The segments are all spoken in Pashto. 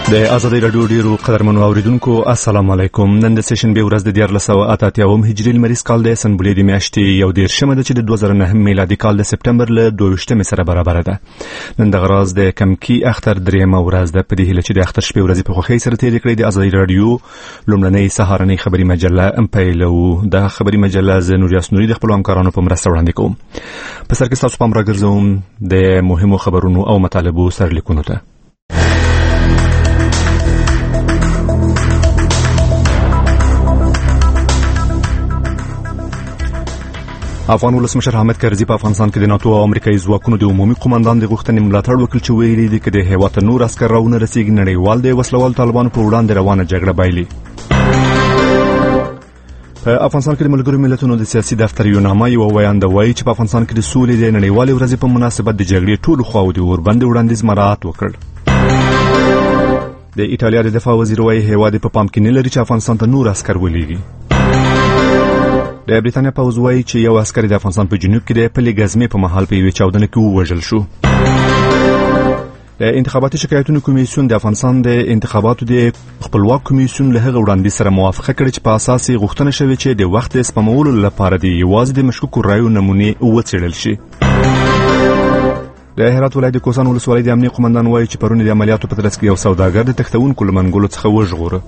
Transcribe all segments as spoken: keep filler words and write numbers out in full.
د آزادۍ راډیو ډیرو قدرمنو اوریدونکو السلام علیکم. نن د سیشن به ورځ د دیار لسو اتاتیاوم هجری لمریز کال د سنبولې د میاشتې یو دیرشمه ده چې د دوه زره نهم میلادي کال د سپټمبر له دوه ویشتمې سره برابر ده. نن د غراز د کمکی اختر دریمه ورځ ده. په دې هیله چې د اختر شپې ورځې په خوښۍ سره تیر کړئ. د آزادۍ راډیو لومړنۍ سهارنۍ خبري مجله ام پیلو د خبري مجله ز نور یاسنوري د خپل همکارانو په مرسته وړاندې کوم. په سر کې تاسو پام راګرځوم د مهمو خبرونو او مطالبو سرلیکونو ته. افغان ولسمشر حامد کرزي په افغانستان کې د ناتو او امریکایي ځواکونو د عمومي قومندان د غوښتنې ملاتړ وکړ چې ویلي دي چې د هیواد نور عسكر راونه رسیدي نړیوال د وسلوال طالبانو په وړاندې روانه جګړه بایلي. په افغانستان کې د ملګرو ملتونو د سیاسي دفتر یو نامه یو ویاند وایي چې په افغانستان کې د سولې د نړیوالې ورځې په مناسبت د جګړې ټولو خواو د اوربند وړاندیز مراعات وکړ. د ایټالیا د دفاع وزیر وایي هیواد په پام کې نه لري چې افغانستان ته نور عسكر ولېږي. د بریتانیا پوځ وایي چې یو عسکر د افغانستان په جنوب کې د پلي ګزمې په محل په یوې چاودنه کې ووژل شو. د انتخاباتي شکایتونو کمیسیون د افغانستان د انتخاباتو د خپلواک کمیسیون له هغه وړاندیز سره موافقه کړې چې په اساس یې غوښتنه شوې چې د وخت سپمولو لپاره د یوازې د مشکوکو رایو نمونې وڅېړل شي. د هرات ولایت د کوسان ولسوالۍ د امنیه قومندان وایي چې پرون د عملیاتو په ترڅ کې یو سوداګر د تښتونکو له منګولو څخه وژغوره.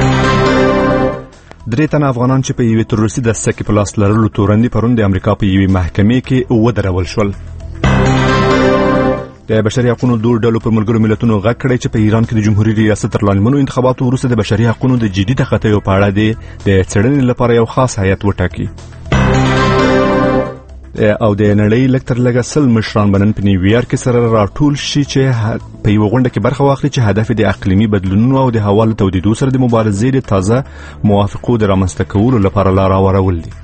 درې تنه افغانان چې په یوې تروریستي دسته کې په لاس لرلو تورنې پرون د امریکا په یوې محکمې کې ودرول شول. د بشري حقوقو د ډلو پر ملګرو ملتونو غږ کړی چې په ایران کې د جمهوریت ریاست تر لاندمنو انتخاباتو وروسته د بشري حقوقو د جدي تخطیو په اړه د څېړنې لپاره یو خاص هیئت وټاکي. او د نړۍ لکتر لګه سل مشران بنن په نیویارک کې سره راټول شي چې په یو غونډه کې برخه واخلي چې هدف د اقلیمي بدلونونو او د هوا له تودېدو سره د مبارزې د تازه موافقو د رامنځته کولو لپاره لار هوارول دي.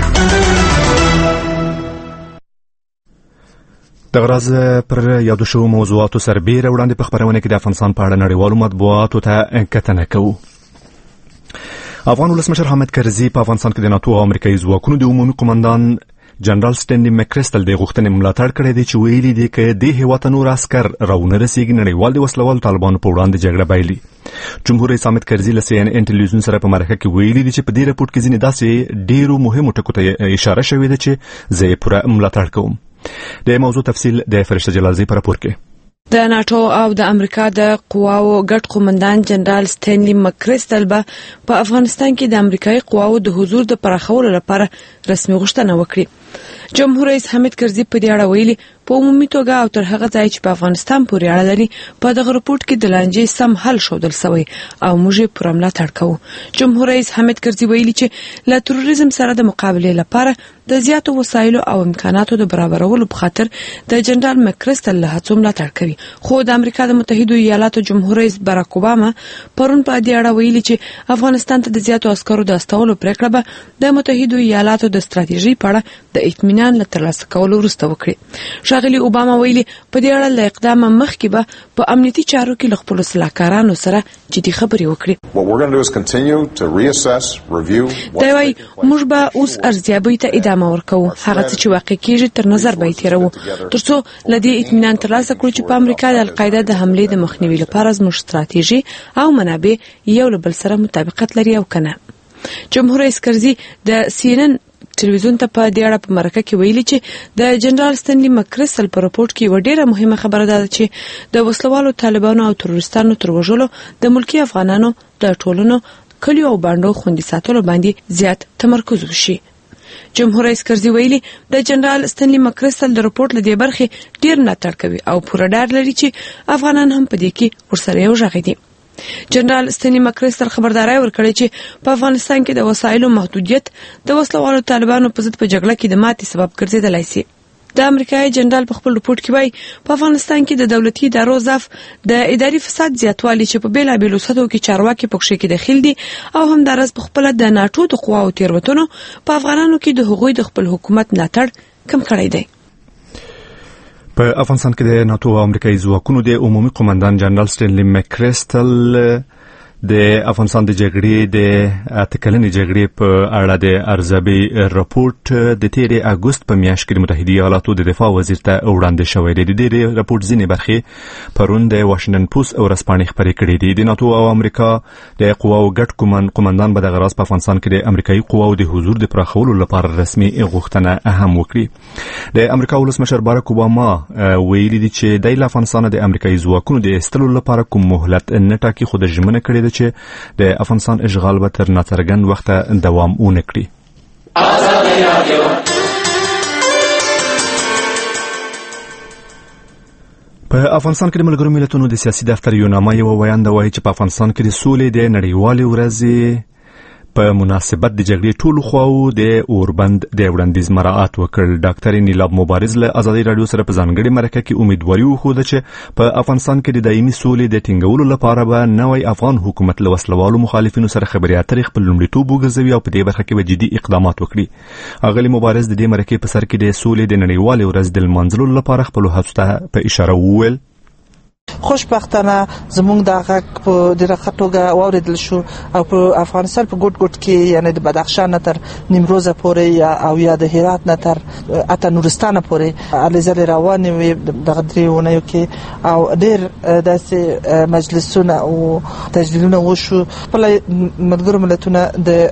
د غراز پر یادو شوو موضوعاتو سربیره وړاندې په خبرونه کې د افغانستان په اړه نړیوالو مطبوعاتو ته کتنه کوو. افغان ولسمشر حامد کرزي په افغانستان کې د ناتو او امریکایي ځواکونو د عمومي قومندان جنرال سټینلی مکریسټل د غوښتنې ملاتړ کړی دی چې ویلي دي چې د هیواد نور عسكر راونه رسیدي نړیوال د وسلوال طالبانو په وړاندې جګړه بایلي. جمهور رئیس حامد کرزي له سی ان ان ټلویزیون سره په مرکه کې ویلي دي چې په دې راپورټ کې ځینې داسې ډیرو مهمو ټکو ته اشاره شوې ده چې زه یې پوره ملاتړ کوم. د موضوع تفصیل د فرشته جلالزی په راپور کې. د ناتو او د امریکا د قواو ګډ قومندان جنرال سټینلی مکریسټل به په افغانستان کې د امریکایي قواو د حضور د پراخولو لپاره رسمي غوښتنه وکړي. جمهور رئیس حامد کرزي په دې اړه ویلي په عمومي توګه او تر هغه ځای چې په افغانستان پورې اړه لري په دغه رپورټ کې د لانجې سم حل شودل شوی او موږ یې پوره ملاتړ کوو. جمهور رئیس حامد کرزي ویلي چې له تروریزم سره د مقابلې لپاره د زیاتو وسایلو او امکاناتو د برابرولو په خاطر د جنرال مکریسټل له هڅو ملاتړ کوي. خو د امریکا د متحده ایالاتو جمهور رئیس باراک اوباما پرون په دې اړه ویلي چې افغانستان ته د زیاتو عسکرو د استولو پریکړه به د متحده ایالاتو د ستراتیژي په اړه د اطمینان له ترلاسه کولو وروسته وکړي. ښاغلي اوباما ویلي په دې اړه له اقدام مخکې به په امنیتي چارو کې له خپلو سلاکارانو سره جدي خبرې وکړي. دا وايي موږ به اوس ارزیابۍ ته ادامه ورکوو. هغه څه چې واقع کېږي تر نظر به یې تیروو ترڅو له دې اطمینان ترلاسه کړو چې په امریکا د القاعده د حملې د مخنیوي لپاره زموږ ستراتیژي او منابع یو له بل سره مطابقت لري او کنه. جمهور رئیس کرزي د سی ان ان ټلویزیون ته په دې اړه په مرکه کې ویلي چې د جنرال سټینلی مکریسټل په راپورټ کې یوه ډیره مهمه خبره ده چې د وسلوالو طالبانو او تروریستانو تر وژلو د ملکي افغانانو د ټولنو کلیو او بانډو خوندي ساتلو باندې زیات تمرکز وشي. جمهور رئیس کرزي ویلي د جنرال سټینلی مکریسټل د راپورټ له دې برخې ډیر ملاتړ کوي او پوره ډاډ لري چې افغانان هم په دې کې ورسره یو ځای دي. جنرال سټینلی مکریسټل خبرداري ورکړي چې په افغانستان کې د وسایلو محدودیت د وسلوالو طالبانو په ضد په جګړه کې د ماتې سبب ګرځیدلی شي. د امریکایي جنرال په خپل رپورټ کې وایي په افغانستان کې د دولتي ادارو ضعف د اداري فساد زیاتوالی چې په بیلابیلو سطحو کې چارواکي پکښې کې دخیل دي او همدارس په خپل د ناتو د قواو تیروتنو په افغانانو کې د هغوی د خپل حکومت ملاتړ کم کړی دی. په افغانستان کې د ناتو او امریکایي ځواکونو د عمومي قومندان جنرال سټینلی مکریسټل د افغانستان د جګړې د اته کلنې جګړې په اړه د ارزیابي راپورټ د تیرې اګوست په میاشت کې د متحده ایالاتو د دفاع وزیر ته وړاندې شوی دی. د دې راپورټ ځینې برخې پرون د واشنګټن پوسټ او ورځپاڼې خپرې کړې دي. د ناتو او امریکا د قواو ګډ قومندان به دغه راز په افغانستان کې د امریکایي قواو د حضور د پراخولو لپاره رسمي غوښتنه هم وکړي. د امریکا ولسمشر باراک اوباما ویلي دي چې د افغانستان د امریکایي ځواکونو د ایستلو لپاره کوم مهلت نه ټاکي، خو د ژمنه کړې ده چې د افغانستان اشغال به تر ناڅرګند وخته دوام ونه کړي. په افغانستان کې د ملګرو ملتونو د سیاسي دفتر یو نامه یو ویاند وایي چې په افغانستان کې د سولې د نړیوالې ورځې په مناسبت د جګړې ټولو خواو د اوربند د وړاندیز مراعات وکړ. ډاکټر نیلاب مبارز له آزادي رادیو سره په ځانګړي مرکه کې امیدواري وښوده چې په افغانستان کې د دایمي سولې د ټینګولو لپاره به نوی افغان حکومت له وسلوالو مخالفینو سره خبرې اترې خپل لومړیتوب وګرځوي او په دې برخه کې به جدي اقدامات وکړي. اغلي مبارز د دې مرکې په سر کې د سولې د نړیوالې ورځ د لمانځلو لپاره خپل هڅو ته په اشاره وویل. خوشبختانه زمونږ د غږ په ډیره ښه توګه واوریدل شو او په افغانستان په ګوټ ګوټ کې یعنی د بدخشان نه تر نیمروز پورې او یا د هرات نه تر اته نورستان پورې الیزل روان وي د غدریونه کې او ډیر داسې مجلسونه او تجلیلونه وشو. په ملګرو ملتونو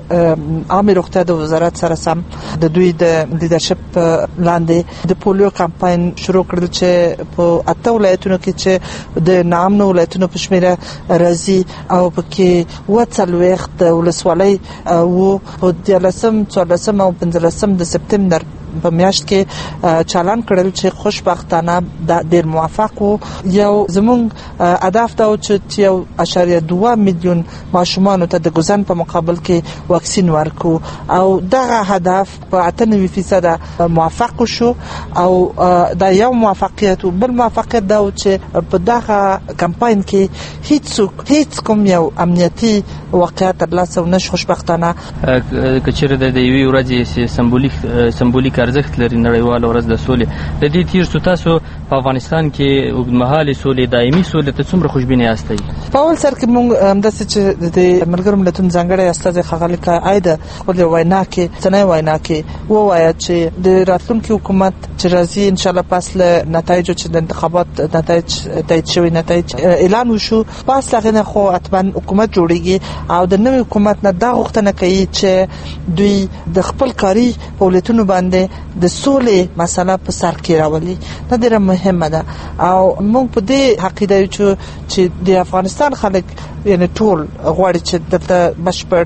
د عامه روغتیا د وزارت سره سم د دوی د لیدرشپ لاندې د پولیو کمپاین شروع کړل چې په اته ولایتونو کې چې د نامنو ولایتونو په شمیره راځي او پکې وڅلويخت ولسوالۍ او په دیالسم څوارلسم او پنځلسم د سپتمبر په میاشت کې چالان کړل چې خوشبختانه د ډیر موافق وو. یو زمونږ هدف دا و چې یو اشاریه دوه میلیون ماشومان ته د ګزن په مقابل کې واکسین ورکو او دغه هدف په اته نوي فیصد موافق شو او دا یو موافقیت. بل موافقیت دا و چې په دغه کمپاین کې هیڅ هیڅ کوم یو امنیتي واقعیت ترلاسه نشو. خوشبختانه کچېره د یوې ورځې سمبولیک سمبولیک ارزښت لري نړیواله ورځ د سولې. د دې تیر څو تاسو په افغانستان کې اوږدمهالې سولې دایمي سولې ته څومره خوشبینه یاستئ؟ په اول سر کې موږ همداسې چې د ملګرو ملتونو ځانګړی استازی ښاغلي عایده خپل وینا کې څنګه وینا کې ووایي چې د راتلونکي حکومت چې راځي ان شاء الله پس له نتایجو چې د انتخابات نتایج تایید شوی نتایج اعلان وشو پس هغه نه خو اتمن حکومت جوړیږي او د نوې حکومت نه دا غوښتنه کوي چې دوی د خپل کاری فعالیتونو باندې د سولې مسله په سر کې راولي. دا ډیره مهمه ده او موږ په دې عقیده یو چې د افغانستان خلک یعنی ټول غواړي چې دلته بشپړ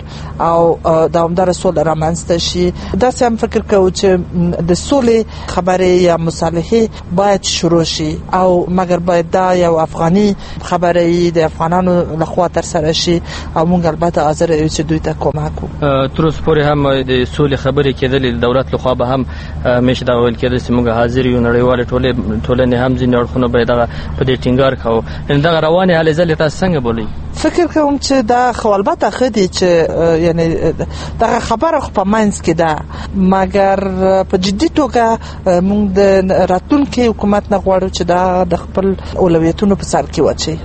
او دوامدار سوله رامنځته شي. دا سم فکر کوو چې د سولې خبرې یا مصالحه باید شروع شي او مګر باید دا یو افغاني خبرې د افغانانو لخوا تر سره شي او موږ البته حاضر یو چې دوی ته کومک وکړو. تر اوسه پورې هم د سولې خبرې کېدلې د دولت لخوا به هم مشه دا ویل کېده چې موږ حاضر یو نړیوال ټولې ټولنې هم ځینې اړخونه به دا په دې ټینګار کوو. ان دا روانه هلې ځلې تاسو څنګه بولئ؟ فکر کوم چې دا خو البته خدي چې یعنی دا خبره خو په منځ کې ده مګر په جدي توګه موږ د راتلونکي حکومت نه غواړو چې دا د خپل اولویتونو په سر کې واچي.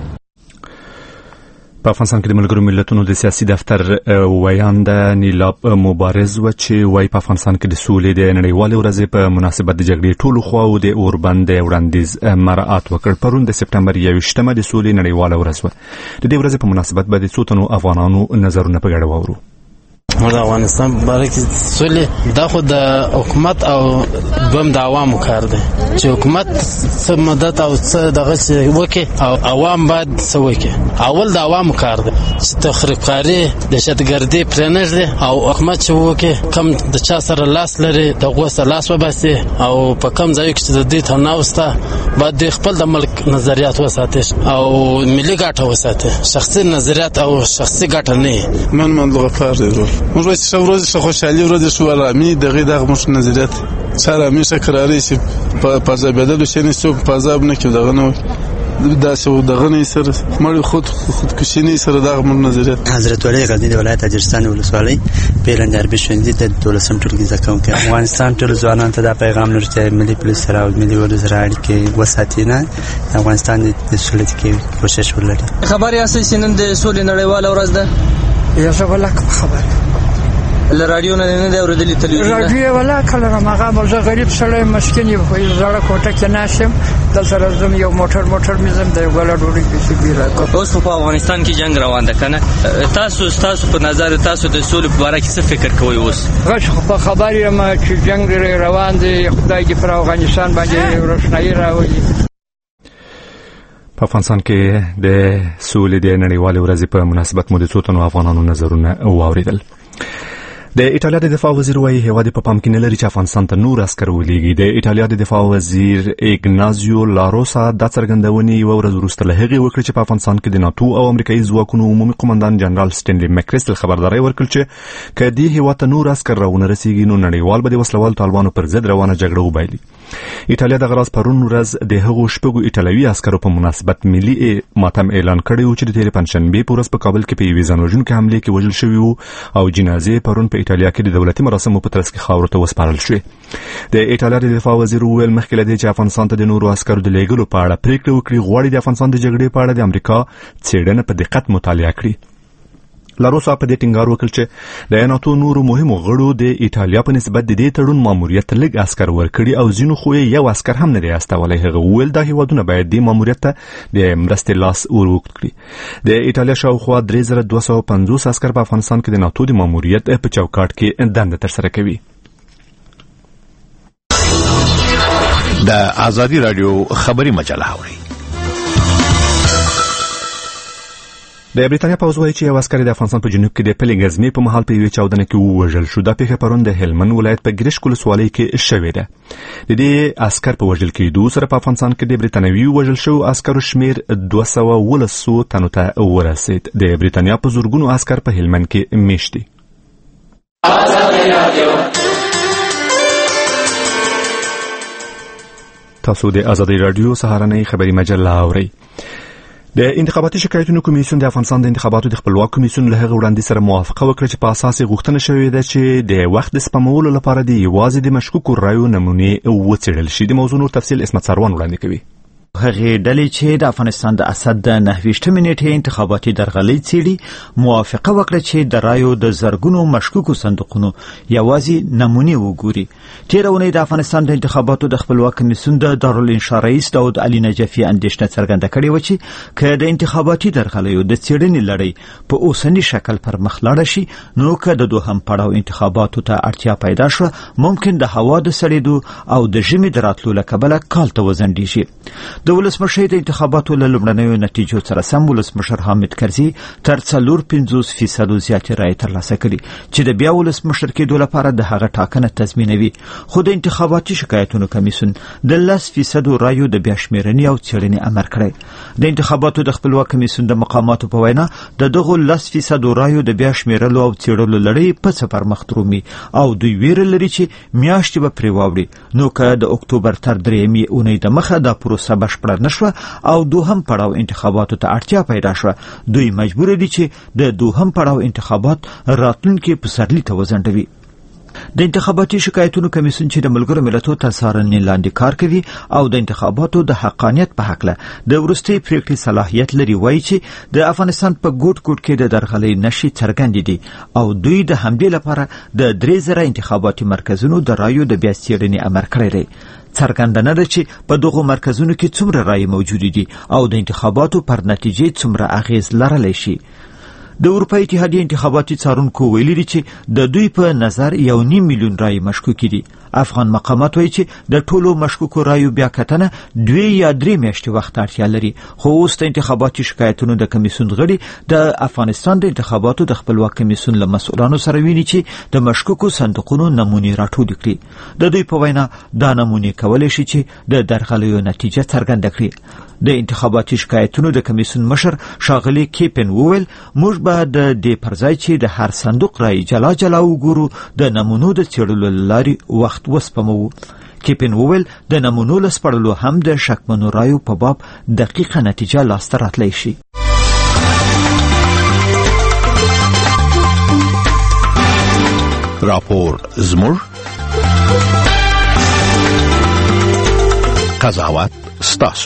په افغانستان کې د ملګرو ملتونو د سیاسي دفتر ویاند نیلاب مبارز و چې وايي په افغانستان کې د سولې د نړیوالې ورځې په مناسبت د جګړې ټولو خواو د اوربند وړاندیز مراعات وکړ. پرون د سپتمبر یوویشتمه د سولې نړیواله ورځ و. د دې ورځې په مناسبت به د څو تنو افغانانو نظرونه په ګډه واورو. د افغانستان باره کې سولې دا خو د حکومت او دوم د عوامو کار دی چې حکومت څه مدد او څه دغه څه وکړي او عوام باید څه وکړي. اول د عوامو کار دی چې تخریبکاري دهشتګردي پرېنږدي او حکومت چې وکړي کم د چا سره لاس لري دغه سره لاس وباسي او په کم ځای کې چې د دې تناوسته باید خپل د ملک نظریات وساتي او ملي ګټه وساتي. شخصي نظریات او شخصي ګټه نه من من لغه کار دی. موږ وایو چې ورځ څه خوشحالي ورځ شو آرامي دغه دغه موږ نظریات سره همیشه قراري شي په پازابېدل شي نه څوک پازاب نه کې دغه نو داسې دغه نه سره مړ خود خودکشي نه سره دغه مون نظریات حضرت ولی غزنی د ولایت اجرستان ولسوالۍ پیرند عربي ښوونځي د دولسم ټولګي زده کوونکی افغانستان ټول ځوانانو ته دا پیغام لري چې ملي پولیس سره او ملي ورځ سره اړیکې وساتي نه افغانستان د سولې کې کوشش ولري. خبر یاستئ چې نن د سولې نړیواله ورځ ده؟ یا زه ولا خبر له رادیو نه نه دی اورېدلی تلویزیون رادیو ولا کله راغه مزه غریب سره مسکین یو زړه کوټه کې ناشم دلته راځم یو موټر موټر میزم د ولا ډوډۍ کې بیره اوس په افغانستان کې جنگ روان ده کنه تاسو تاسو په نظر تاسو د سولې په اړه څه فکر کوئ اوس؟ غش په خبر یم چې جنگ روان دی خدای دې پر افغانستان باندې روشنايي راوړي. په افغانستان کې د سولې د نړیوالې ورځې په مناسبت مو د څو تنو افغانانو نظرونه واوریدل. د ایټالیا د دفاع وزیر وايي هیواد په پام کې نه لري چې افغانستان ته نور عسكر ولېږي. د ایټالیا د دفاع وزیر ایګنازیو لاروسا د څرګندونې یو ورځ وروسته له هغې وکړه چې په افغانستان کې د ناتو او امریکایي ځواکونو عمومي قومندان جنرال سټینلي مکریسټل خبرداري ورکړه چې که دې هیواد ته نور عسكر راونه رسیږي نو نړیوال به د وسلوال طالبانو پر ضد روانه جګړه وبایلي. ایټالیا د غراس پرون ورځ د هغو شپږو ایټالوي عسکرو په مناسبت ملي ماتم اعلان کړی و چې د تېرې پنجشنبې په ورځ په کابل کې په یوې ځانوژونکې حملې کې وژل شوي وو او جنازې پرون په ایټالیا کې د دولتي مراسمو په ترڅ کې خاورو ته وسپارل شوې. د ایټالیا د دفاع وزیر وویل مخکې له دې چې افغانستان ته د نورو عسکرو د لېږلو په اړه پریکړه وکړي غواړي د افغانستان د جګړې په اړه د امریکا څېړنه په دقت مطالعه کړي. لاروسا په دې ټینګار وکړ چې د ناتو نورو مهمو غړو د ایټالیا په نسبت د دې تړون ماموریت لږ عسكر ورکړي او ځینو خو یو عسكر هم نه دی استولی. هغه وویل دا هیوادونه باید د ماموریت ته د مرستې لاس ور وکړي کړي. د ایټالیا شاوخوا درې زره دوه سوه پنځوس عسكر په افغانستان کې د ناتو د ماموریت په چوکاټ کې دنده ترسره کوي. د آزادي رادیو خبري مجله اوري. د بریتانیا پوځ وایي چې یو عسکر د افغانستان په جنوب کې د پلې ګزمې په مهال په یوې چاودنه کې ووژل شو. دا پیښه پرون د هلمند ولایت په ګرشک ولسوالۍ کې شوې ده. د دې عسکر په وژل کېدو سره په افغانستان کې د بریتانوي وژل شو عسکرو شمیر دوه سوه ولسو تنو ته ورسید. د بریتانیا په زورګونو عسکر په هلمند کې میشت دي. تاسو د آزادي رادیو سهارنۍ خبري مجله اورئ. د انتخاباتي شکایتونو کمیسیون د افغانستان د انتخاباتو د خپلواک کمیسیون له هغه وړاندې سره موافقه وکړه چې په اساس غوښتنه شوې ده چې د وخت د سپمولو لپاره د یوازې د مشکوکو رایو نمونې وڅېړل شي. د موضوع نور تفصیل اسمت سروان وړاندې کوي. هغه ډلې چې د افغانستان د اسد د نهویشتمې نیټې انتخاباتي درغلۍ څېړي موافقه وکړه چې د رایو د زرګونو مشکوکو صندوقونو یوازې نمونې وګوري. تېره اونۍ د افغانستان د انتخاباتو د خپلواک کمیسیون د دارالانشا رئیس داود علي نجفي اندېښنه څرګنده کړې وه چې که د انتخاباتي درغلیو د څېړنې لړۍ په اوسني شکل پر مخ لاړه شي نو که د دوهم پړاو انتخاباتو ته اړتیا پیدا شوه ممکن د هوا د سړېدو او د ژمي د راتلو له کبله کال ته وځنډېږي. د ولسمشر د انتخاباتو له لومړنیو نتیجو سره سم ولسمشر حامد کرزي تر څلور پنځوس فیصدو زیاتې رایې ترلاسه کړي چې د بیا ولسمشر کېدو لپاره د هغه ټاکنه تضمینوي. خو د انتخاباتي شکایتونو کمیسیون د لس فیصدو رایو د بیا شمېرنې او څېړنې امر کړی. د انتخاباتو د خپلواک کمیسیون د مقاماتو په وینا د دغو لس فیصدو رایو د بیا شمېرلو او څېړلو لړۍ په څه پر مخ درومي او دوی ویره لري چې میاشتې به پرې واوړي. نو که د اکتوبر تر درېیمې اونۍ د مخه دا پروسه بشپړه نشوه او دوهم پړاو انتخاباتو ته اړتیا پیدا شوه دوی مجبور دي چې د دوهم پړاو انتخابات راتلونکي پسرلي ته وځنډوي. د انتخاباتي شکایتونو کمیسیون چې د ملګرو ملتونو تر څارنې لاندې کار کوي او د انتخاباتو د حقانیت په هکله د وروستۍ پریکړې صلاحیت لري وایي چې د افغانستان په ګوټ ګوټ کې د درغلۍ نښې څرګندې دي او دوی د همدې لپاره د درې زره انتخاباتي مرکزونو د رایو د بیا څېړنې امر کړی دی. څرګنده نه ده چې په دغو مرکزونو کې څومره رایې موجودې دي او د انتخاباتو پر نتیجې څومره اغیز لرلی شي. د اروپا اتحادیې انتخاباتي څارونکو ویلي دي چې د دوی په نظر یو نیم میلیون رایې مشکوکې دي. افغان مقامات وایي چې د ټولو مشکوکو رایو بیا کتنه دوی یا درې میاشتې وخت اړتیا لري. خو اوس د انتخاباتي شکایتونو د کمیسیون غړي د افغانستان د انتخاباتو د خپلواک کمیسیون له مسؤلانو سره ویني چې د مشکوکو صندوقونو نمونې راټولې کړي. د دوی په وینا دا نمونې کولی شي چې د درغلیو نتیجه څرګنده کړي. د انتخاباتي شکایتونو د کمیسیون مشر ښاغلي کیپن وویل موږ به د دې پر ځای چې د هر صندوق رایې جلا جلا وګورو د نمونو د څېړلو له لارې وخت وسپموو. کیپن وویل د نمونو له سپړلو هم د شکمنو رایو په باب دقیقه نتیجه لاسته راتلی شي. راپور زموږ قضاوت ستاسو.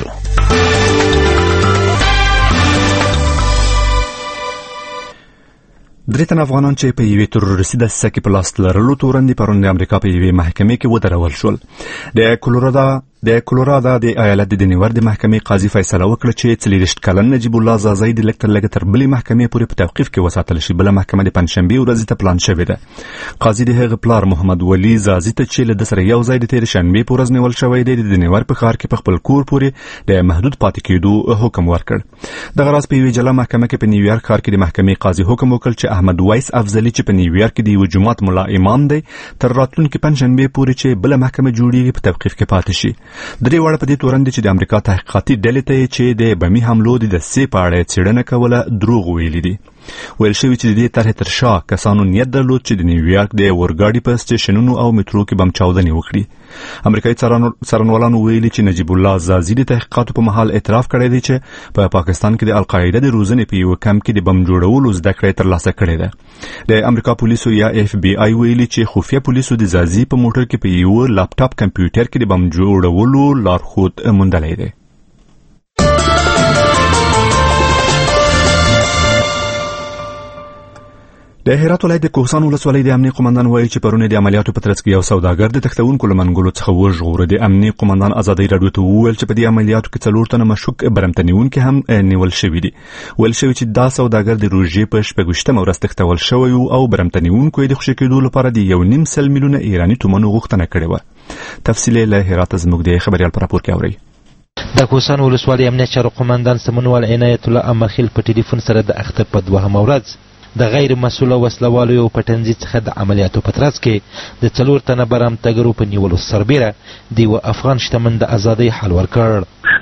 درې تن افغانان چې په یوې تروریستي دسیسه کې په لاس لرلو تورن دي پرون د امریکا په یوې محکمې کې ودرول شول. د کولورادا د کولورادا د ایالت د نیور د محکمې قاضي فیصله وکړه چې څلوېښت کلن نجیب الله زازی د لږ تر لږه تر بلې محکمې پورې په توقیف کې وساتل شي. بله محکمه د پنجشنبې ورځې ته پلان شوې ده. قاضي د هغه پلار محمد ولی زازی ته چې له ده سره یو ځای د تېرې شنبې په ورځ نیول شوی دی د نیور په ښار کې په خپل کور پورې د محدود پاتې کېدو حکم ورکړ. دغه راز په یوې جلا محکمه کې په نیویارک ښار کې د محکمې قاضي حکم وکړ چې احمد ویس افضلي چې په نیویارک کې د یوه جومات ملا امام دی تر راتلونکي پنجشنبې پورې چې بله محکمه جوړیږي په توقیف کې پاتې شي. درې واړه په دې تورن دي چې د امریکا تحقیقاتي ډلې ته چې د بمي حملو د دسیسې په اړه څېړنه کوله دروغ ویلي دي. ویل شوي چې د دې طرحې تر شا کسانو نیت درلود چې د نیویارک د اورګاډي په سټیشنونو او مترو کې بم چاودنې وکړي. امریکایي څارنوالانو ویلي چې نجیب الله زازی د تحقیقاتو په مهال اعتراف کړی دی چې په پا پاکستان کې د القاعده د روزنې په یوه کمپ کې د بم جوړولو زده کړې ترلاسه کړې ده. د امریکا پولیسو یا اف بی آی ویلي چې خفیه پولیسو د زازی په موټر کې په یوه لاپټاپ کمپیوټر کې د بم جوړولو لارښود موندلی دی. د هرات ولایت د کوهستان ولسوالۍ د امنیه قومندان وایي چې پرون د عملیاتو په ترڅ کې یو سوداګر د تښتونکو له منګولو څخه وژغوره. د امنیه قومندان ازادۍ راډیو ته وویل چې په دې عملیاتو کې څلور تنه مشکوک برمتنیونکي هم نیول شوي دي. ویل شوي چې دا سوداګر د روژې په شپږویشتمه ورځ تښتول شوی او برمتنیونکو یې د خوشي کېدو لپاره د یو نیم سل میلیونه ایراني تومنو غوښتنه کړې وه. تفصیل یې له هرات زموږ د خبریال په راپور کې اورئ. د کوهستان ولسوالۍ امنیت چارو قومندان سمونوال عنایت الله امرخیل په ټلیفون سره د اختر په دوهمه ورځ د غیر مسؤله وسلوالو په تنظیم څخه د عملیاتو په ترڅ کې د څلور تنه برمتګرو په نیولو سربیره د یو افغان شتمن د ازادۍ حال ورکړ.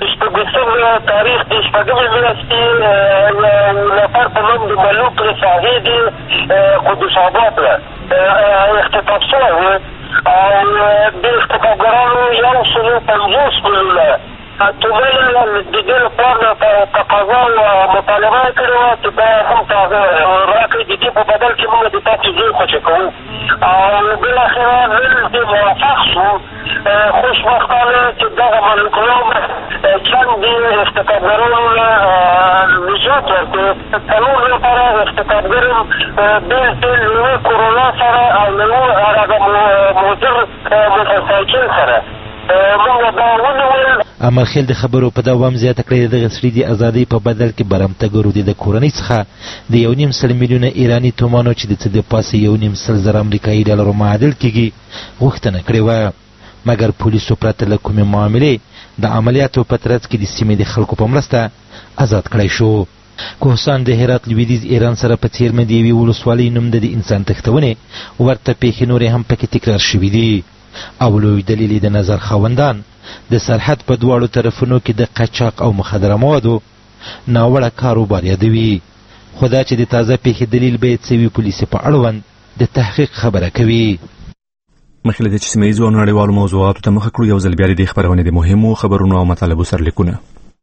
تاریخ د شپږمې میاشتې یو نفر په نوم د ملوک رساغي د قدس آباد اختطاف شوی و او د اختطافګرانو یو سلو پنځوس میلیونه تومنه د دې لپاره تقاضا او مطالبه یې کړې وه چې دا هم تازه راکړي. د دې په بدل کې موږ د تاسې زوی خوشي کوو او بالاخره نن دې موافق شو. خوشبختانه چې دغه ملوکلام چند اختطافګرانو له نجات ورکړو. څلور لپاره اختطافګر بېلتې له کرونا سره او له هغه موزر موټرسایکل سره موږ دا ونیول. امرخیل د خبرو په دوام زیاته کړې دغه سړي د ازادۍ په بدل کې برمتګرو د کورنۍ څخه د یو نیم سل میلیونه ایراني تومانو چې د څه د پاسه یو نیم سل زره امریکایي ډالرو معادل کېږي غوښتنه کړې وه. مګر پولیسو پرته له کومې معاملې د عملیاتو په ترڅ کې د سیمې د خلکو په مرسته آزاد کړی شو. کوهستان د هرات لویدیځ ایران سره په څیرمه د یوې ولسوالۍ نوم د انسان تښتونې ورته پیښې نورې هم پکې تکرار شوي دي او لوی دلیل د نظر خاوندان د سرحد په دواړو طرفونو کې د قاچاق او مخدره موادو ناوړه کاروبار یادوي. خو دا چې د تازه پیښې دلیل باید څه وي پولیسو په اړوند د تحقیق خبره کوي. مخکې له دې چې سیمه ییزو او نړیوالو موضوعاتو ته مخه کړو یو ځل بیا د دې خپرونې د مهمو خبرونو او مطالبو سرلیکونه.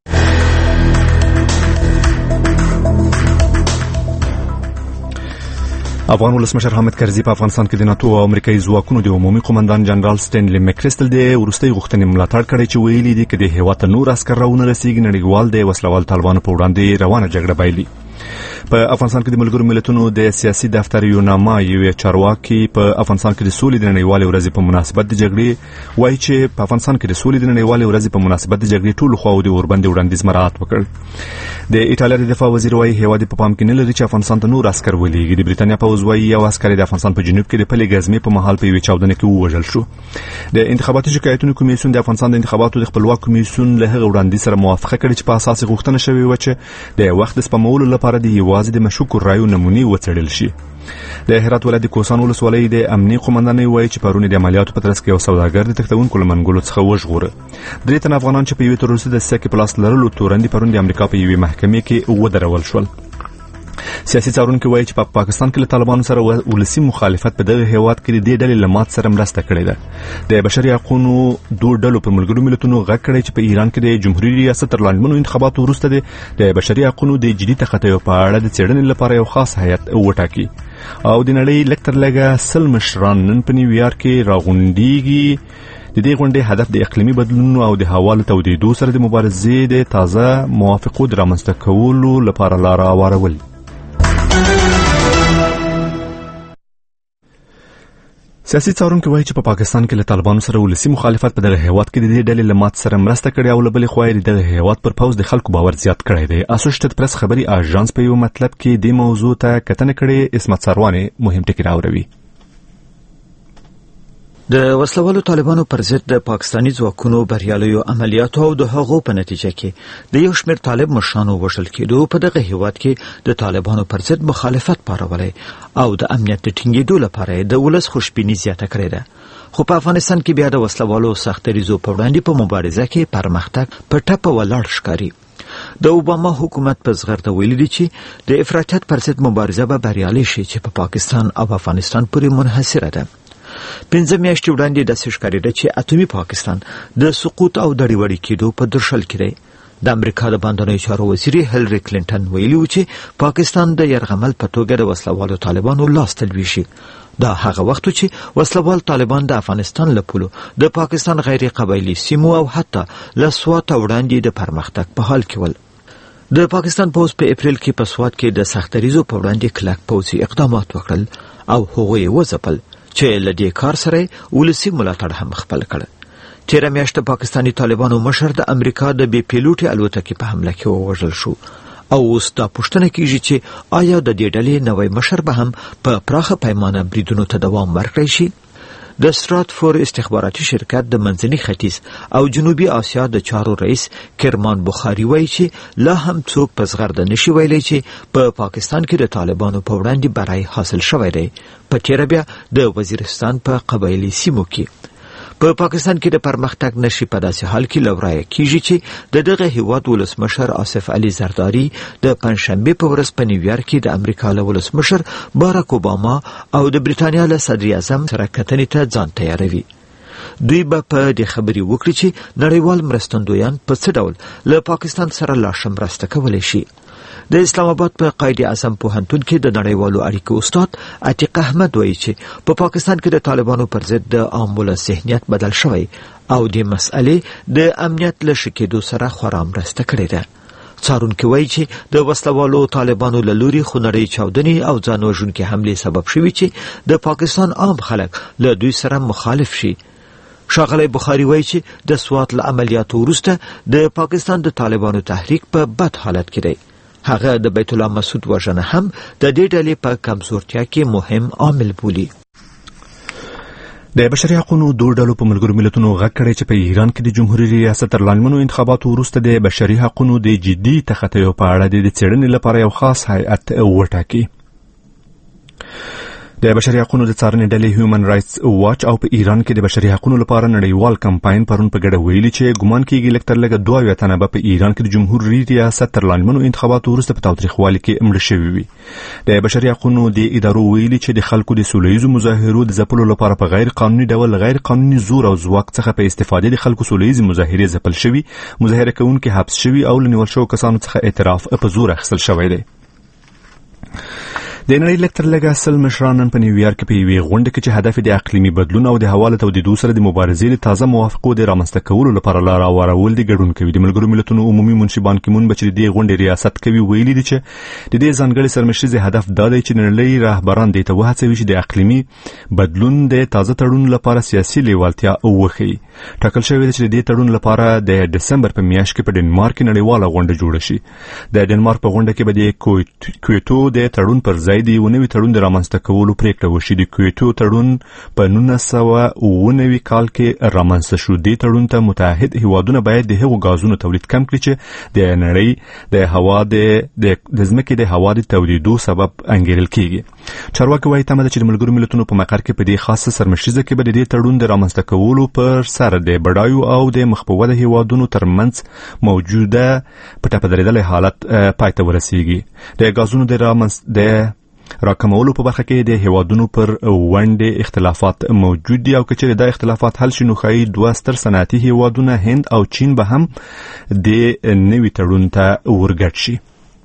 افغان ولسمشر حامد کرزي په افغانستان کې د ناتو او امریکایي ځواکونو د عمومي قومندان جنرال سټینلی مکریسټل د وروستۍ غوښتنې ملاتړ کړی چې ویلي دي چې د هېواد ته نور عسکر راونه رسیږي نړیوال د وسلوال طالبانو په وړاندې روانه جګړه بایلي. په افغانستان کې د ملګرو ملتونو د سیاسي دفتر یوناما یو چارواکي په افغانستان کې د سولې د نړیوالې ورځې په مناسبت د جګړې وایي چې په افغانستان کې د سولې د نړیوالې ورځې په مناسبت د جګړې ټولو خواو د اوربند وړاندیز مراعات وکړ. د ایټالیا د دفاع وزیر وایي هیواد په پام کې نه لري چې افغانستان ته نور عسکر ولېږي. د بریتانیا پوځ وایي یو عسکر د افغانستان په جنوب کې د پلې ګزمې په مهال په یوې چاودنه کې ووژل شو. د انتخاباتي شکایتونو کمیسیون د افغانستان د انتخاباتو د خپلواک کمیسیون له هغه وړاندیز سره موافقه کړې چې په اساس غوښتنه شوې و چې د وخت د سپمولو لپاره د یوازې د مشکوکو رایو نمونې وڅېړل شي. د هرات ولایت د کوهستان ولسوالۍ د امنیه قومندانۍ وایي چې پرون د عملیاتو په ترڅ کې یو سوداګر د تښتونکو له منګولو څخه وژغوره. درې تنه افغانان چې په یوې تروریستي دسیسه کې په لاس لرلو تورن دي پرون د امریکا په یوې محکمې کې ودرول شول. سیاسي څارونکي وایي چې په پاکستان کې له طالبانو سره ولسي مخالفت په دغه هیواد کې د دې ډلې له مات سره مرسته کړې ده. د بشري حقوقو دوه ډلو په ملګرو ملتونو غږ کړی چې په ایران کې د جمهوریت ریاست تر لاندمنو انتخاباتو وروسته د بشري حقوقو د جدي تخطیو په اړه د څېړنې لپاره یو خاص هیئت وټاکي. او د نړۍ لږ تر لږه سل مشران نن په نیویارک کې راغونډېږي. د دې غونډې هدف د اقلیمي بدلونونو او د هوا له تودېدو سره د مبارزې د تازه موافقو د رامنځته کولو لپاره لاره هوارول. سیاسي څارونکي وایي چې په پاکستان کې له طالبانو سره ولسي مخالفت په دغه هیواد کې د دې ډلې له مات سره مرسته کړې او له بلې خوا یې د دغه هیواد پر پوځ د خلکو باور زیات کړی دی. اسوشیټډ پریس خبري اژانس په یو مطلب کې د موضوع ته کتنه کړې. اسمت سرواني مهم ټکي راوړي. د وسلوالو طالبانو پر ضد د پاکستاني ځواکونو بریالیو عملیاتو او د هغو په نتیجه کې د یو شمېر طالب مشرانو وژل کېدو په دغه هیواد کې د طالبانو پر ضد مخالفت پارولی او د امنیت د ټینګېدو لپاره د ولس خوشبیني زیاته کړې ده. خو په افغانستان کې بیا د وسلوالو سخت دریځو په وړاندې په مبارزه کې پرمختګ په ټپه ولاړ ښکاري. د اوباما حکومت په زغرده ویلي دي چې د افراطیت پر ضد مبارزه به بریالۍ شي چې په پاکستان او افغانستان پورې منحصره ده. پنځه میاشتې وړاندې داسې ښکارېده چې اتومي پاکستان د سقوط او دړیوړي کېدو په درشل کې دی. د امریکا د باندنیو چارو وزیر هیلری کلینټن ویلي و چې پاکستان د یرغمل په توګه د وسلوالو طالبانو لاس ته لویږي. دا هغه وخت چې وسلوال طالبان د افغانستان له پولو د پاکستان غیر قبایلي سیمو او حتی له سوات وړاندې د پرمختګ په حال کې ول. د پاکستان پوځ په اپریل کې په سوات کې د سخت دریځو په وړاندې کلک پوځي اقدامات وکړل او هغوی یې وځپل چې له دې کار سره ولسي ملاتړ هم خپل کړ. تیره میاشت پاکستاني طالبانو مشر د امریکا د بې پیلوټي الوتکې په حمله کې ووژل شو او اوس دا پوښتنه کیږي چې آیا د دې ډلې نوی مشر به هم په پراخه پیمانه بریدونو ته دوام ورکړی شي. د ستراتفور استخباراتي شرکت د منځني ختیځ او جنوبي آسیا د چارو رئیس کرمان بخاری وایي چې لا هم څوک په زغرده نشي ویلی چې په پا پاکستان کې د طالبانو په وړاندې بری حاصل شوی دی. په تیره بیا د وزیرستان په قبایلي سیمو کې په پاکستان کې د پرمختګ نشي په داسې حال کې لورایه کیږي چې د دغه هیواد ولسمشر آصف علي زرداری د پنځشنبه په ورځ په نیویارک کې د امریکا له ولسمشر باراک اوباما او د بریتانیا له صدر اعظم سره کتنې ته ځان تیاروي. دوی به په دې خبرې وکړي چې نړیوال مرستندویان په څه ډول له پاکستان سره لا ښه مرسته کولی شي. د اسلام آباد په قائد اعظم پوهنتون کې د نړیوالو اړیکو استاد عتیق احمد وایي چې په پا پاکستان کې د طالبانو پر ضد د عام ولس ذهنیت بدل شوی او د مسئلې د امنیت له ښه کېدو سره خورا مرسته کړې ده. څارونکي وایي چې د وسلوالو طالبانو له لوري خونړۍ چاودنې او ځان وژونکې حملې سبب شوي چې د پاکستان عام خلک له دوی سره مخالف شي. ښاغلی بخاري وایي چې د سوات له عملیاتو وروسته د پاکستان د طالبانو تحریک په بد حالت کې دی. هغه د بیت الله مسعود وژنه هم د دې ډلې په کمزورتیا کې مهم عامل بولي. د بشري حقوقو دوه ډلو په ملګرو ملتونو غږ کړی چې په ایران کې د جمهوریت ریاست تر لاندمنو انتخاباتو وروسته د بشري حقوقو د جدي تخطیو په اړه د څېړنې لپاره یو خاص هیئت وټاکي. د بشري حقوقو د څارنې ډلې هیومن رائټس واچ او په ایران کې د بشري حقوقو لپاره نړیوال کمپاین پرون په ګډه ویلي چې ګمان کېږي لږ تر لږه دوه اویا تنه به په ایران کې د جمهوریت ریاست تر لاندمنو انتخاباتو وروسته په تاوتریخوالي کې مړه شوي وي. د بشري حقوقو د ادارو ویلي چې د خلکو د سوله ییزو مظاهرو د ځپلو لپاره په غیر قانوني ډول غیر قانوني زور او ځواک څخه په استفادې د خلکو سوله ییزې مظاهرې ځپل شوي، مظاهره کوونکي حبس شوي او له نیول شوو کسانو څخه اعتراف په زور اخیستل شوی دی. د نړۍ لږ تر لږه سل مشران نن په نیویارک کې په یوې غونډه کې چې هدف د اقلیمي بدلون او د هوا له تودېدو سره د مبارزې د تازه موافقو د رامنځته کولو لپاره لاره هوارول دي ګډون کوي. د ملګرو ملتونو عمومي منشي بان کی مون به چې د دې غونډې ریاست کوي ویلي دي چې د دې ځانګړي سرمشریز هدف دا دی چې نړۍ رهبران دې ته وهڅوي چې د اقلیمي بدلون د تازه تړون لپاره سیاسي لیوالتیا وښيي. ټاکل شوی دی چې د دې تړون لپاره د دسمبر په میاشت کې په ډنمارک کې نړیواله غونډه جوړه شي. د ډنمارک په غونډه کې به د کویټو د تړون پر ځای د یو نوي تړون د رامنځته کولو پریکړه وشي. د کویټو تړون په نولس سوه اوه نوي کال کې رامنځته شو. دې تړون ته متحد هیوادونه باید د هغو غازونو تولید کم کړي چې د نړۍ د هوا د ځمکې د هوا د تولیدو سبب انګیرل کیږي. چارواکي وايي تمه ده چې د ملګرو ملتونو په مقر کې په دې خاصه سرمشریزه کې به د دې تړون د رامنځته کولو پر سر د بډایو او د مخبوده هیوادونو ترمنځ موجوده پټه پدریدلې حالت پای ته ورسیږي. د غازونو د رامنځته د راکمولو په برخه کې د هیوادونو پر ونډې اختلافات موجود دي او کچېرې دا اختلافات حل شي نو ښایي دوه ستر صنعتي هیوادونه هند او چین به هم د نوي تړون ته ورګډ شي.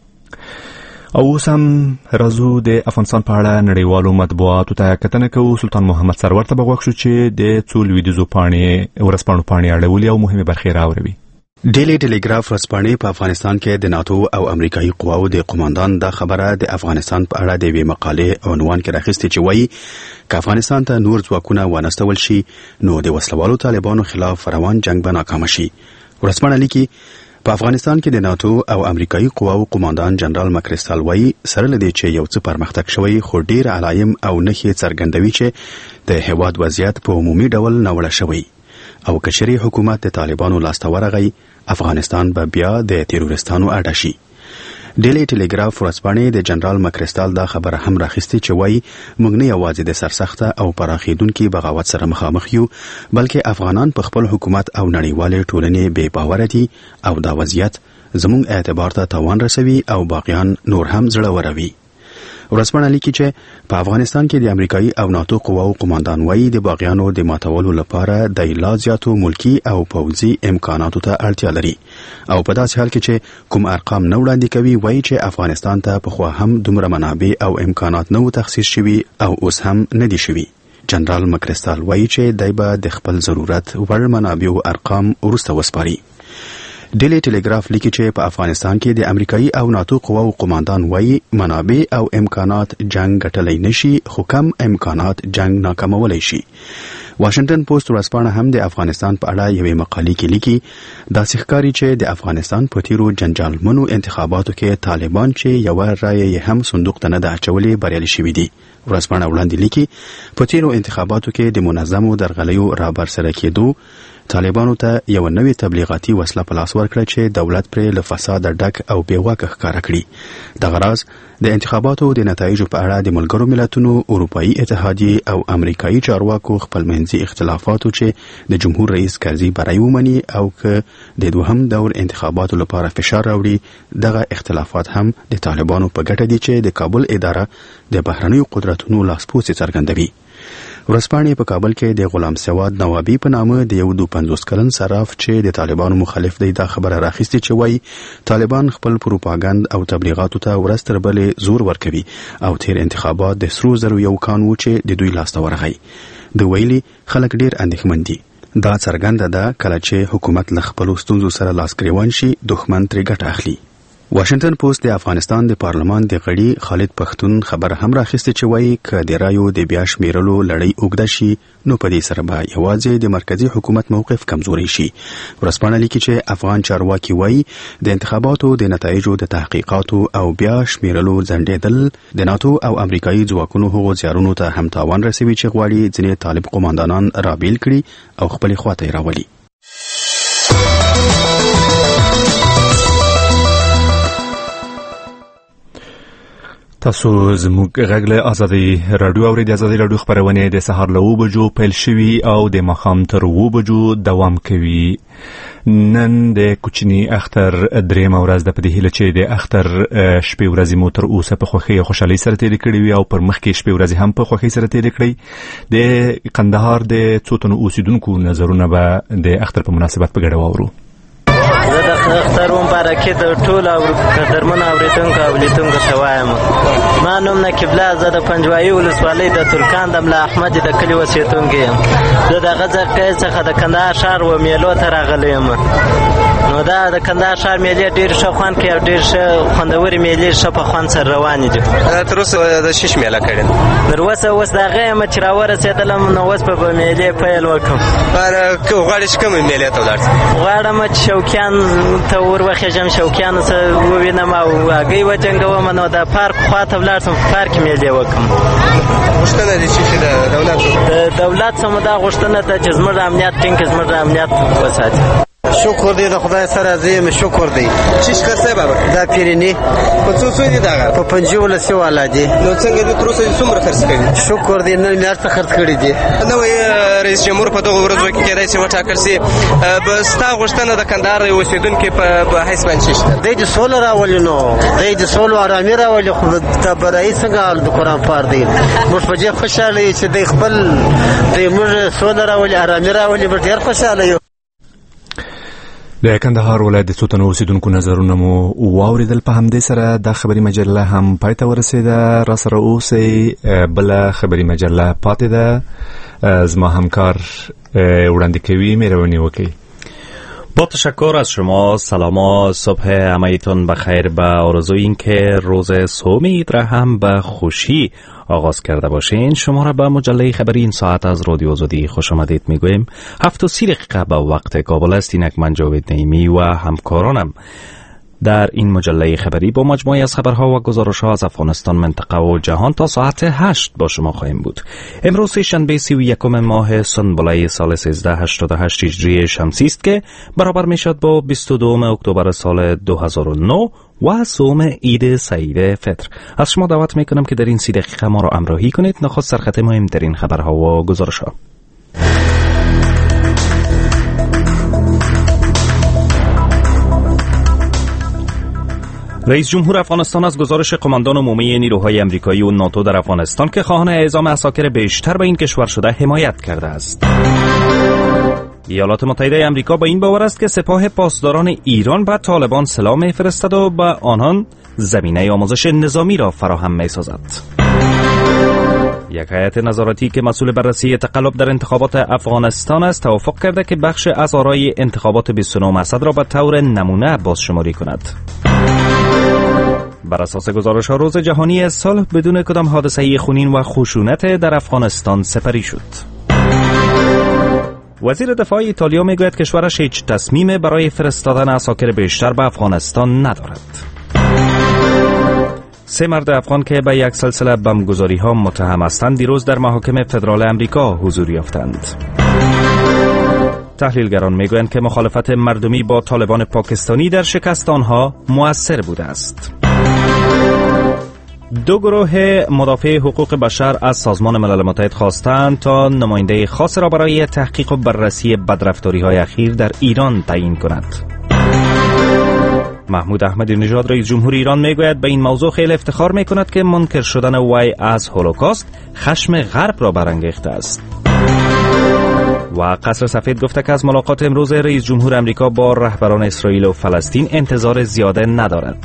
او اوس هم راځو د افغانستان په اړه نړیوالو مطبوعاتو ته کتنه کوو. سلطان محمد سرور ته به غوږ شو چې د څو لویدیځو پاڼې ورځپاڼو پاڼې اړولي او مهمې برخې راوروي. ډیلی ټیلیګراف ورځپاڼې په افغانستان کې د ناتو او امریکایي قواو د قوماندان دا خبره د افغانستان په اړه د یوې مقالې عنوان کې راخیستې چې وایي که افغانستان ته نور ځواکونه وانستول شي نو د وسلوالو طالبانو خلاف روان جنگ به ناکام شي. ورځپاڼه لیکي په افغانستان کې د ناتو او امریکایي قواو قوماندان جنرال مکریستال وایي سره لدی چې یو څه پرمختګ شوی خو ډیر علایم او نښې څرګندوي چې د هیواد وضعیت په عمومي ډول ناوړه شوی او کچري حکومت د طالبانو لاسته ورغی افغانستان به بیا د تیرورستانو اډه شي. ډیلی ټیلیګراف ورځپاڼې د جنرال مکریستال دا خبره هم راخیستې چې وایي موږ نه یوازې د سرسخته او پراخېدونکي بغاوت سره مخامخ یو بلکې افغانان په خپل حکومت او نړیوالې ټولنې بې باوره دي او دا وضعیت زموږ اعتبار ته تاوان رسوي او باغیان نور هم زړوروي. ورځپاڼه لیکي چې په افغانستان کې د امریکایي او ناتو قواو قوماندان وایي د باغیانو د ماتولو لپاره د لا زیاتو ملکی او پوځي امکاناتو ته اړتیا لري او په داسې حال کې چې کوم ارقام نه وړاندې کوي وایي چې افغانستان ته پخوا هم دومره منابع او امکانات نه و تخصیص شوي او اوس هم نه دي شوي. جنرال مکریستال وایي چې دی به د خپل ضرورت وړ منابع او ارقام وروسته وسپاري. ډیلی ټیلیګراف لیکي چې په افغانستان کې د امریکایي او ناتو قواو قوماندان وایي منابع او امکانات جنگ ګټلی نشي خو کم امکانات جنگ ناکامولی شي. واشنگټن پوسټ ورځپاڼه هم د افغانستان په اړه یوې مقالې کې لیکي داسې ښکاري چې د افغانستان په تیرو جنجالمنو انتخاباتو کې طالبان چې یوه رایه هم صندوق ته نه ده اچولې بریالي شوي دي. ورځپاڼه وړاندې لیکي په تیرو انتخاباتو کې د منظمو درغلیو رابرسره کېدو طالبانو ته یو نوې تبلیغاتي وسله په لاس ورکړه چې دولت پرې له فساده ډک او بېواکه ښکاره کړي. دغه راز د انتخاباتو د نتایجو په اړه د ملګرو ملتونو اروپایي اتحادیې او امریکایي چارواکو خپلمنځي اختلافاتو چې د جمهور رئیس کرزي برای ومني او که د دوهم دور انتخاباتو لپاره فشار راوړي دغه اختلافات هم د طالبانو په ګټه دي چې د کابل اداره د بهرنیو قدرتونو لاسپوڅي څرګندوي. ورځپاڼې په کابل کې د غلام سواد نوابي په نامه د یو دوه پنځوس کلن صراف چې د طالبانو مخالف دی دا خبره راخیستې چې وایي طالبان خپل پروپاګاند او تبلیغاتو ته ورځ تر بلې زور ورکوي او تیر انتخابات د سرو زرو یو کان و چې د دوی لاسته ورغی. د ویلي خلک ډیر اندېښمن دي. دا څرګنده ده کله چې حکومت له خپلو ستونزو سره لاس ګریوان شي دښمن ترې ګټه اخلي. واشنگټن پوسټ د افغانستان د پارلمان د غړي خالد پښتون خبر هم راخیستې چې وایي که د رایو د بیا شمیرلو لړۍ اوږده شي نو په دې سره به یوازې د مرکزی حکومت موقف کمزوري شي. ورځپاڼه لیکي چې افغان چارواکي وایي د انتخاباتو د نتایجو د تحقیقاتو او بیا شمیرلو ځنډېدل د ناتو او امریکایي ځواکونو هغو زیارونو ته هم تاوان رسوي چې غواړي ځینې طالب قوماندانان رابیل کړي او خپلې خواته یې راولي. تاسو زموږ غږ له ازادي رادیو اورئ. د ازادي رادیو خبرونه د سهار له اوه بجو پیل شوي او د ماښام تر اوه بجو دوام کوي. نن د کوچني اختر درېیمه ورځ ده په دې هیله چې د اختر شپې ورځې مو تر اوسه په خوښۍ او خوشحالۍ سره تېرې کړې وي او پر مخکې شپې ورځې هم په خوښۍ سره تېرې کړئ. د قندهار د څو تنو اوسیدونکو نظرونه به د اختر په مناسبت په ګډه واورو. زه د اختر مبارکي د ټولو قدرمنو اورېدونکو او لیدونکو ته وایم. ما نوم نقیب الله، زه د پنجوایي ولسوالۍ د ترکان د ملا احمد د کلي اوسېدونکی یم. زه د هغه ځای څخه د کندهار ښار و میلو ته راغلی یم. نو دا د کندهار ښار میلې ډېر ښه خوند کوي او ډېر ښه خوندورې میلې ښه په خوند سره روانې دي. تر اوسه د شیش میله کړې تر اوسه اوس د هغې یم چې راورسېدلم نو اوس به میلې پیل وکړم. غواړې چې کومې میلې ته ولاړ شې؟ غواړم چې شوقیان ته ور وخېږم، شوقیانو سره ووینم او هګۍ وجنګوم نو د پارک خوا ته ولاړ شم، په پارک میلې وکړم. غوښتنه دې چې د دولت د دولت څخه دا غوښتنه ده چې زموږ امنیت ټینګ کړي، زموږ امنیت وساتي. شکر دی د خدای سره زیم شکر دی. چیش خرڅه بابا دا پیرینی په څو څو دي دا په پنځه ولسی والا دی. نو څنګه دې تر اوسه څومره خرڅ کړي؟ شکر دی نن مې ارڅ خرڅ کړي دي. نو رئیس جمهور په دغه ورځو کې کېدای شي وټاکل شي بس تا غوښتنه د کندهار اوسیدونکو په حیث باندې شي د سول راولي نو د سول آرامي راولي خو د برای څنګه د قرآن پار دی موږ په دې خوشاله چې د خپل د موږ سول راولي آرامي راولي موږ ډیر خوشاله یو. د کندهار ولایت د څو تنو اوسیدونکو نظرونه مو واوریدل. په همدې سره د خبري مجله هم پای ته ورسېده. را سره اوسئ. بله خبري مجله پاتې ده. زما همکار وړاندې کوي، مهرباني وکړئ. با تشکر از شما. سلام، صبح همه‌تون بخیر. به آرزوی این که روز سوم عید را هم به خوشی آغاز کرده باشین. شما را به مجله خبری این ساعت از رادیو آزادی خوش آمدید میگویم. هفت و سی دقیقه به وقت کابل است. اینک من جاوید نعیمی و همکارانم در این مجله خبری با مجموعه از خبرها و گزارش‌ها از افغانستان، منطقه و جهان تا ساعت هشت با شما خواهیم بود. امروز شنبه سی و یکم ماه سنبله سال سیزده هشتاد و هشت هجری شمسی است که برابر میشد با بیست و دوم اکتبر سال دو هزار و نه و صوم عید سعید فطر. از شما دعوت میکنم که در این سی دقیقه ما را همراهی کنید. نخست سرخط مهمترین خبرها و گزارش‌ها. رئیس جمهور افغانستان از گزارش قماندان عمومی نیروهای آمریکایی و ناتو در افغانستان که خواهان اعزام عساکر بیشتر به این کشور شده حمایت کرده است. ایالات متحده آمریکا با این باور است که سپاه پاسداران ایران به طالبان سلاح می‌فرستد و به آنان زمینه آموزش نظامی را فراهم می‌سازد. یک هیئت نظارتی که مسئول بررسی تقلب در انتخابات افغانستان است توافق کرده که بخش از آرای انتخابات بیست و نه اسد را به طور نمونه بازشماری کند. بر اساس گزارش ها روز جهانی صلح بدون کدام حادثه خونین و خشونت در افغانستان سپری شد. وزیر دفاع ایتالیا میگوید کشورش هیچ تصمیم برای فرستادن عساکر بیشتر به افغانستان ندارد. سه مرد افغان که به یک سلسله بمبگذاری ها متهم هستند دیروز در محاکم فدرال آمریکا حضور یافتند. تحلیلگران میگویند که مخالفت مردمی با طالبان پاکستانی در شکست آنها مؤثر بوده است. دو گروه مدافع حقوق بشر از سازمان ملل متحد خواستند تا نماینده خاص را برای تحقیق و بررسی بدرفتاری‌های اخیر در ایران تعیین کند. محمود احمدی نژاد رئیس جمهور ایران میگوید به این موضوع خیلی افتخار میکند که منکر شدن وی از هولوکاست خشم غرب را برانگیخته است. و قصر سفید گفته که از ملاقات امروز رئیس جمهور آمریکا با رهبران اسرائیل و فلسطین انتظار زیاده ندارد.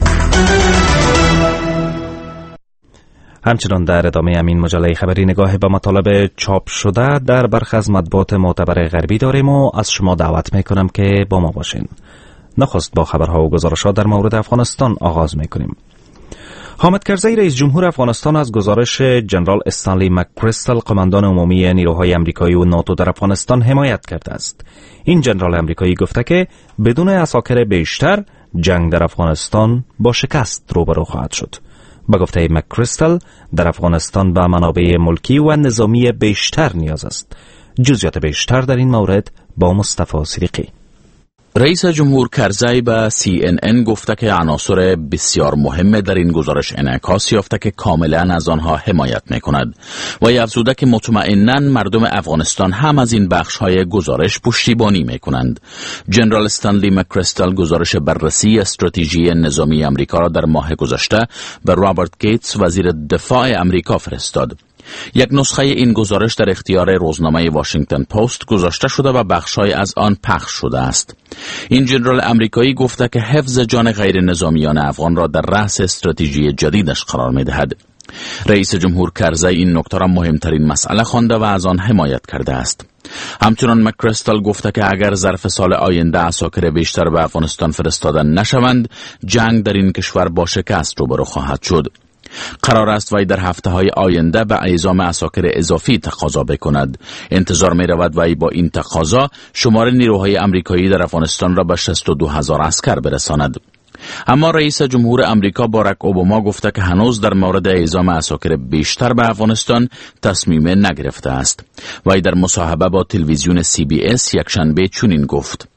همچنان در ادامه همین مجله خبری نگاه به مطالب چاپ شده در برخی از مطبوعات معتبر غربی داریم و از شما دعوت میکنم که با ما باشین. نخست با خبرها و گزارشات در مورد افغانستان آغاز میکنیم. حامد کرزی رئیس جمهور افغانستان از گزارش جنرال استنلی مک‌کریستال قماندان عمومی نیروهای آمریکایی و ناتو در افغانستان حمایت کرده است. این جنرال آمریکایی گفته که بدون عساکر بیشتر جنگ در افغانستان با شکست روبرو خواهد شد. با گفته مک‌کریستال در افغانستان به منابع ملکی و نظامی بیشتر نیاز است. جزئیات بیشتر در این مورد با مصطفی صدیقی. رئیس جمهور کرزی به سی ان ان گفته که عناصر بسیار مهم در این گزارش انعکاس یافته که کاملا از آنها حمایت می‌کند و افزوده که مطمئناً مردم افغانستان هم از این بخش‌های گزارش پشتیبانی می‌کنند. جنرال استنلی مک‌کریستال گزارش بررسی استراتژی نظامی آمریکا را در ماه گذشته به رابرت گیتس وزیر دفاع آمریکا فرستاد. یک نسخه این گزارش در اختیار روزنامه واشنگتن پست گذاشته شده و بخش‌های از آن پخش شده است. این جنرال آمریکایی گفته که حفظ جان غیر نظامیان افغان را در رأس استراتژی جدیدش قرار می‌دهد. رئیس جمهور کرزی این نکته را مهمترین مسئله خوانده و از آن حمایت کرده است. همچنان مکریستال گفته که اگر ظرف سال آینده عساکر بیشتر به افغانستان فرستاده نشوند، جنگ در این کشور با شکست روبرو خواهد شد. قرار است وی در هفته های آینده به اعزام عساکر اضافی تقاضا بکند. انتظار می رود وی با این تقاضا شمار نیروهای امریکایی در افغانستان را به شصت و دو هزار عسکر برساند. اما رئیس جمهور امریکا باراک اوباما گفته که هنوز در مورد اعزام عساکر بیشتر به افغانستان تصمیم نگرفته است. وی در مصاحبه با تلویزیون سی بی اس یکشنبه چنین گفت: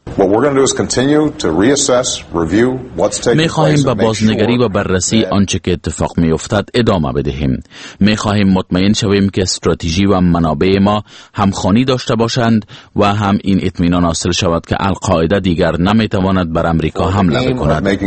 می خواهیم به بازنگری و بررسی آنچه که اتفاق می افتد ادامه بدهیم. می خواهیم مطمئن شویم که استراتژی و منابع ما همخوانی داشته باشند و هم این اطمینان حاصل شود که القاعده دیگر نمی تواند بر امریکا حمله بکند.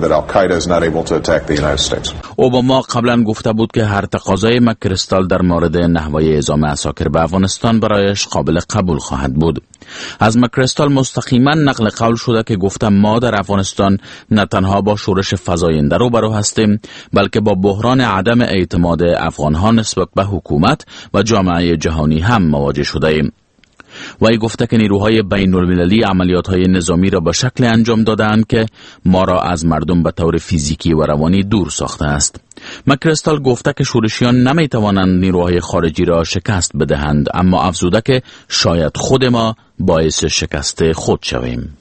اوباما قبلا گفته بود که هر تقاضای مکریستال در مورد نحوه اعزام عساکر به افغانستان برایش قابل قبول خواهد بود. از مکریستال مستقیما نقل قول شده که گفته ما در افغانستان نه تنها با شورش فزاینده روبرو هستیم، بلکه با بحران عدم اعتماد افغانها نسبت به حکومت و جامعه جهانی هم مواجه شده ایم. وی گفته که نیروهای بین المللی عملیات‌های نظامی را به شکل انجام دادند که ما را از مردم به طور فیزیکی و روانی دور ساخته است. مکریستال گفته که شورشیان نمی توانند نیروهای خارجی را شکست بدهند، اما افزوده که شاید خود ما باعث شکست خود شویم.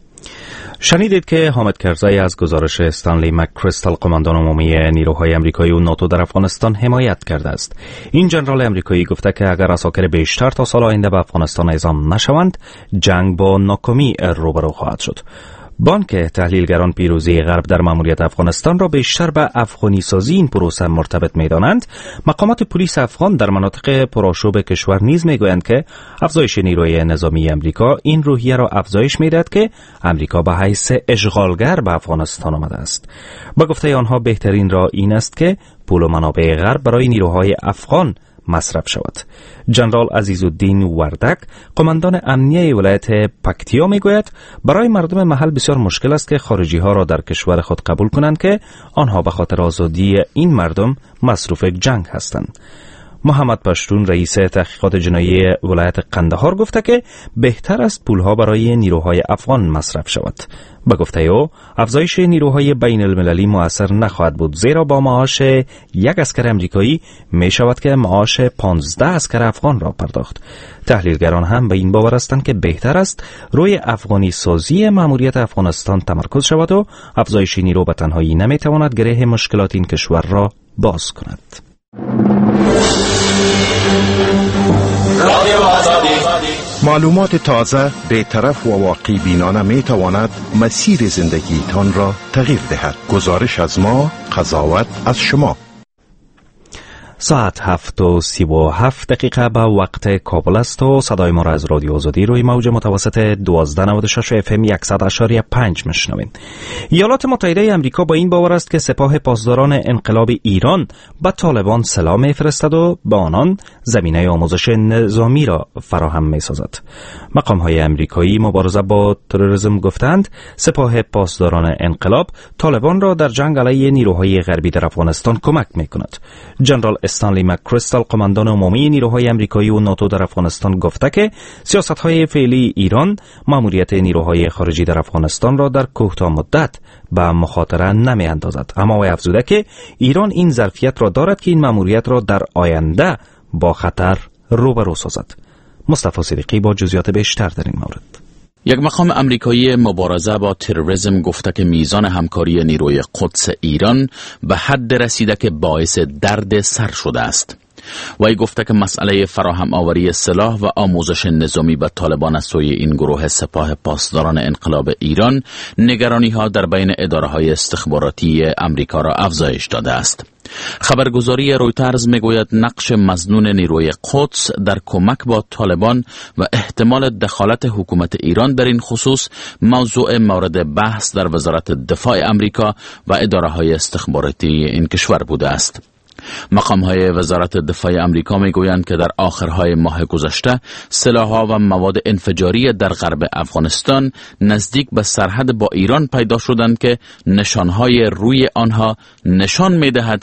شنیدید که حامد کرزی از گزارش استانلی مکریستال قماندان عمومی نیروهای امریکایی و ناتو در افغانستان حمایت کرده است. این ژنرال امریکایی گفته که اگر عساکر بیشتر تا سال آینده به افغانستان اعزام نشوند، جنگ با ناکامی روبرو خواهد شد. بانک تحلیلگران پیروزی غرب در ماموریت افغانستان را بیشتر به افغانی سازی این پروسه مرتبط می‌دانند. مقامات پلیس افغان در مناطق پرآشوب کشور نیز می‌گویند که افزایش نیروی نظامی امریکا این روحیه را افزایش می‌دهد که امریکا به حیث اشغالگر به افغانستان آمده است. با گفته آنها بهترین راه این است که پول و منابع غرب برای نیروهای افغان مصرف شود. جنرال عزیزالدین وردک قماندان امنیه ولایت پکتیا میگوید برای مردم محل بسیار مشکل است که خارجی ها را در کشور خود قبول کنند که آنها به خاطر آزادی این مردم مصروف جنگ هستند. محمد پشتون رئیس تحقیقات جنایی ولایت قندهار گفته که بهتر است پولها برای نیروهای افغان مصرف شود. به گفته او افزایش نیروهای بین المللی مؤثر نخواهد بود، زیرا با معاش یک اسکر امریکایی می شود که معاش پانزده اسکر افغان را پرداخت. تحلیلگران هم به این باور هستند که بهتر است روی افغانی سازی ماموریت افغانستان تمرکز شود و افزایش نیرو به تنهایی نمی تواند گره مشکلات این کشور را باز کند. معلومات تازه، بی‌طرف و واقع بینانه می تواند مسیر زندگی تان را تغییر دهد. گزارش از ما، قضاوت از شما. ساعت هفت و سی و هفت دقیقه به وقت کابل است و صدای ما را از رادیو آزادی روی موج متوسط دوازده نود و شش اف ام صد و پنج میشنوین. ایالات متحده آمریکا با این باور است که سپاه پاسداران انقلاب ایران به طالبان سلاح میفرستد و به آنان زمینه آموزش نظامی را فراهم میسازد. مقام های آمریکایی مبارزه با تروریسم گفتند سپاه پاسداران انقلاب طالبان را در جنگ علیه نیروهای غربی در افغانستان کمک میکند. جنرال استانلی مکریستال قماندان عمومی نیروهای امریکایی و ناتو در افغانستان گفته که سیاست‌های فعلی ایران ماموریت نیروهای خارجی در افغانستان را در کوتاه مدت به مخاطره نمی‌اندازد، اما او افزوده که ایران این ظرفیت را دارد که این ماموریت را در آینده با خطر روبرو سازد. مصطفی صدیقی با جزئیات بیشتر در این مورد. یک مقام امریکایی مبارزه با تروریسم گفته که میزان همکاری نیروی قدس ایران به حد رسیده که باعث درد سر شده است. وی گفته که مسئله فراهم آوری سلاح و آموزش نظامی به طالبان از سوی این گروه سپاه پاسداران انقلاب ایران نگرانی ها در بین اداره های استخباراتی امریکا را افزایش داده است. خبرگزاری رویترز میگوید نقش مظنون نیروی قدس در کمک با طالبان و احتمال دخالت حکومت ایران در این خصوص موضوع مورد بحث در وزارت دفاع امریکا و اداره های استخباراتی این کشور بوده است. مقام‌های وزارت دفاع امریکا میگویند که در آخرهای ماه گذشته سلاح‌ها و مواد انفجاری در غرب افغانستان نزدیک به سرحد با ایران پیدا شدند که نشانهای روی آنها نشان می‌دهد که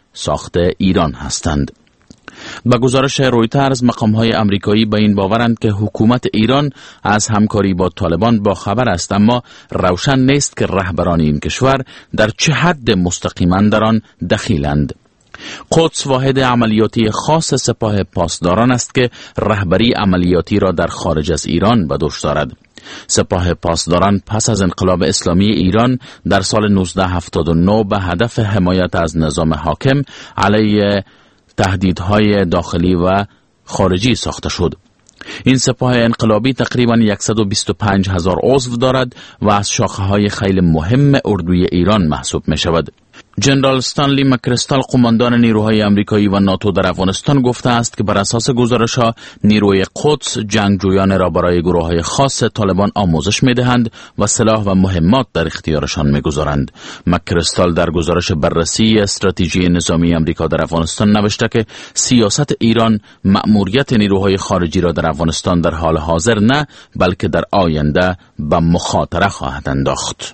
ساخت ایران هستند. با گزارش رویترز، مقام‌های آمریکایی به این باورند که حکومت ایران از همکاری با طالبان با خبر است، اما روشن نیست که رهبران این کشور در چه حد مستقیما در آن دخیلند. قدس واحد عملیاتی خاص سپاه پاسداران است که رهبری عملیاتی را در خارج از ایران به دوش دارد. سپاه پاسداران پس از انقلاب اسلامی ایران در سال نوزده هفتاد و نه به هدف حمایت از نظام حاکم علیه تهدیدهای داخلی و خارجی ساخته شد. این سپاه انقلابی تقریبا صد و بیست و پنج هزار عضو دارد و از شاخه‌های خیلی مهم اردوی ایران محسوب می شود. جنرال استانلی مکریستال، قماندان نیروهای آمریکایی و ناتو در افغانستان، گفته است که بر اساس گزارش‌ها نیروی قدس جنگجویان را برای گروه‌های خاص طالبان آموزش می‌دهند و سلاح و مهمات در اختیارشان می‌گذارند. مکریستال در گزارش بررسی استراتژی نظامی آمریکا در افغانستان نوشته که سیاست ایران مأموریت نیروهای خارجی را در افغانستان در حال حاضر نه، بلکه در آینده به مخاطره خواهد انداخت.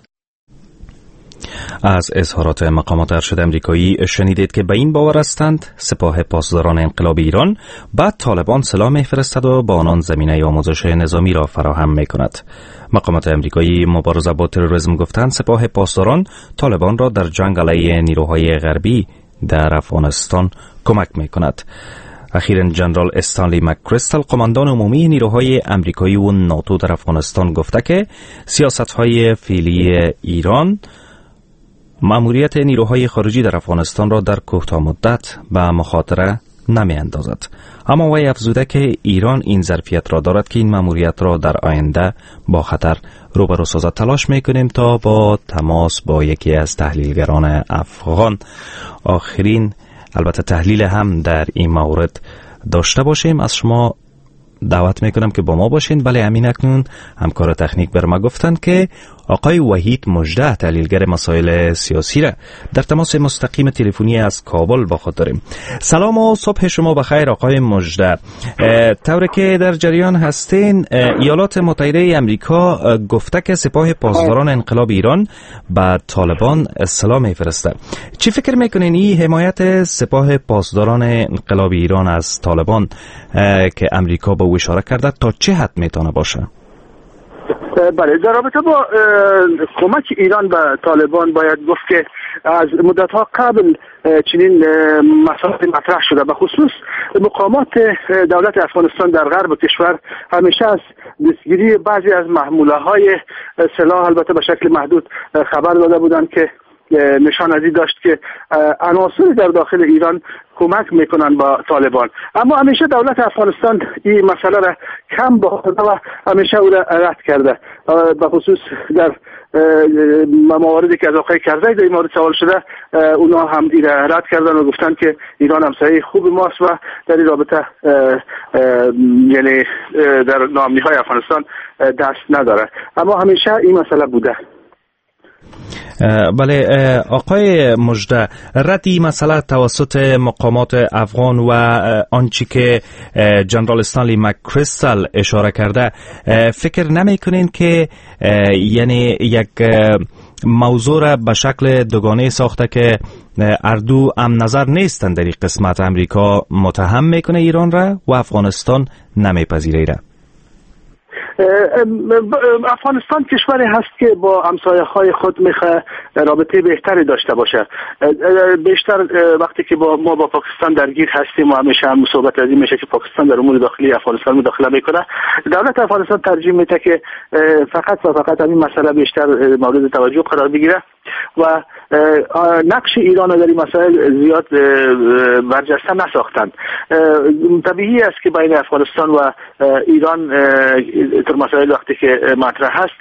از اظهارات مقامات ارشد امریکایی شنیدید که به این باور هستند سپاه پاسداران انقلاب ایران بعد طالبان سلاح می‌فرستد و با آنان زمینه آموزش نظامی را فراهم می‌کند. مقامات امریکایی مبارزه با تروریسم گفتند سپاه پاسداران طالبان را در جنگ علیه نیروهای غربی در افغانستان کمک می‌کند. اخیراً جنرال استانلی مکریستال، قماندان عمومی نیروهای امریکایی و ناتو در افغانستان، گفته که سیاست‌های فعلی ایران مأموریت نیروهای خارجی در افغانستان را در کوتاه مدت به مخاطره نمی اندازد. اما وی افزوده که ایران این ظرفیت را دارد که این مأموریت را در آینده با خطر روبرو سازد. تلاش می کنیم تا با تماس با یکی از تحلیلگران افغان آخرین البته تحلیل هم در این مورد داشته باشیم. از شما دعوت میکنم که با ما باشین. بله، امین اکنون همکار تکنیک بر ما گفتند که آقای وحید مژده، تحلیلگر مسائل سیاسی، را در تماس مستقیم تلفنی از کابل با خود داریم. سلام و صبح شما بخیر آقای مژده. طوری که در جریان هستین، ایالات متحده امریکا گفته که سپاه پاسداران انقلاب ایران به طالبان سلاح میفرسته. چی فکر میکنین این حمایت سپاه پاسداران انقلاب ایران از طالبان که امریکا به او اشاره کرده تا چه حد میتونه باشه؟ بله، در رابطه با کمک ایران به طالبان باید گفت که از مدت‌ها قبل چنین مسائل مطرح شده. به خصوص مقامات دولت افغانستان در غرب کشور همیشه از دستگیری بعضی از محموله‌های سلاح، البته به شکل محدود، خبر داده بودند که نشان ازی داشت که عناصر در داخل ایران کمک میکنن با طالبان. اما همیشه دولت افغانستان این مسئله را کم باخته و همیشه او را رد کرده. به خصوص در مواردی که از آقای کرزی در این مورد سوال شده، اونا هم این را رد کردن و گفتن که ایران همسایه خوب ماست و در این رابطه یعنی در ناامنی‌های افغانستان دست نداره. اما همیشه این مسئله بوده. بله آقای مژده، ردی مسئله توسط مقامات افغان و آنچه که جنرال استانلی مکریستال اشاره کرده، فکر نمی کنین که یعنی یک موضوع را به شکل دوگانه ساخته که اردو هم نظر نیستند در این قسمت، امریکا متهم میکنه ایران را و افغانستان نمیپذیره ایران؟ افغانستان کشوری هست که با همسایه‌های خود میخواد رابطه بهتری داشته باشه. بیشتر وقتی که با ما با پاکستان درگیر هستیم و همیشه هم صحبت از این میشه که پاکستان در امور داخلی افغانستان مداخله میکنه، دولت افغانستان ترجیح میده که فقط و فقط همین مسئله بیشتر مورد توجه قرار بگیره و نقش ایران در این مسائل زیاد برجسته نساختند. طبیعی است که بین افغانستان و ایران در مسائل وقتی که مطرح هست،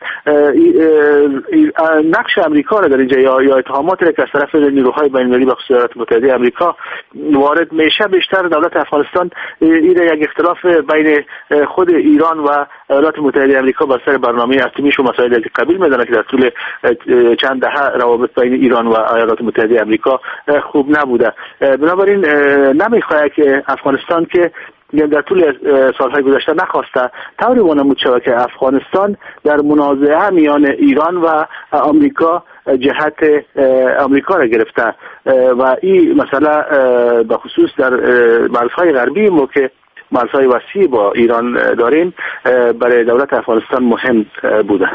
نقش امریکا را در اینجا یا یا اتهاماتی که از طرف نیروهای بین‌المللی به خصوص ایالات متحده آمریکا وارد میشه، بیشتر دولت افغانستان این یک اختلاف بین خود ایران و ایالات متحده آمریکا بر سر برنامه اتمیش و مسائل قبیل میدونه که در طول چند دهه روابط بین ایران و ایالات متحده آمریکا خوب نبوده. بنابراین نمیخواد که افغانستان که در طول سالهای گذشته نخواسته طوری وانمود شود که افغانستان در منازعه میان ایران و آمریکا جهت آمریکا را گرفته و این مسئله به خصوص در مرزهای غربی ما که مرزهای وسیع با ایران داریم برای دولت افغانستان مهم بوده.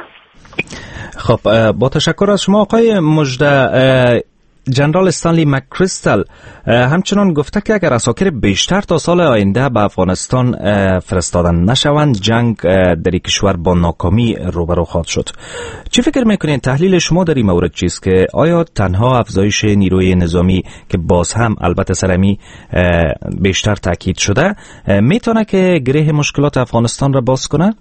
خب با تشکر از شما آقای مژده. جنرال استانلی مکریستل همچنان گفته که اگر عساکر بیشتر تا سال آینده به افغانستان فرستادن نشوند جنگ در این کشور با ناکامی روبرو خواهد شد. چی فکر میکنین؟ تحلیل شما در این مورد چیست که آیا تنها افزایش نیروی نظامی که باز هم البته سرمی بیشتر تاکید شده میتونه که گره مشکلات افغانستان را باز کنه؟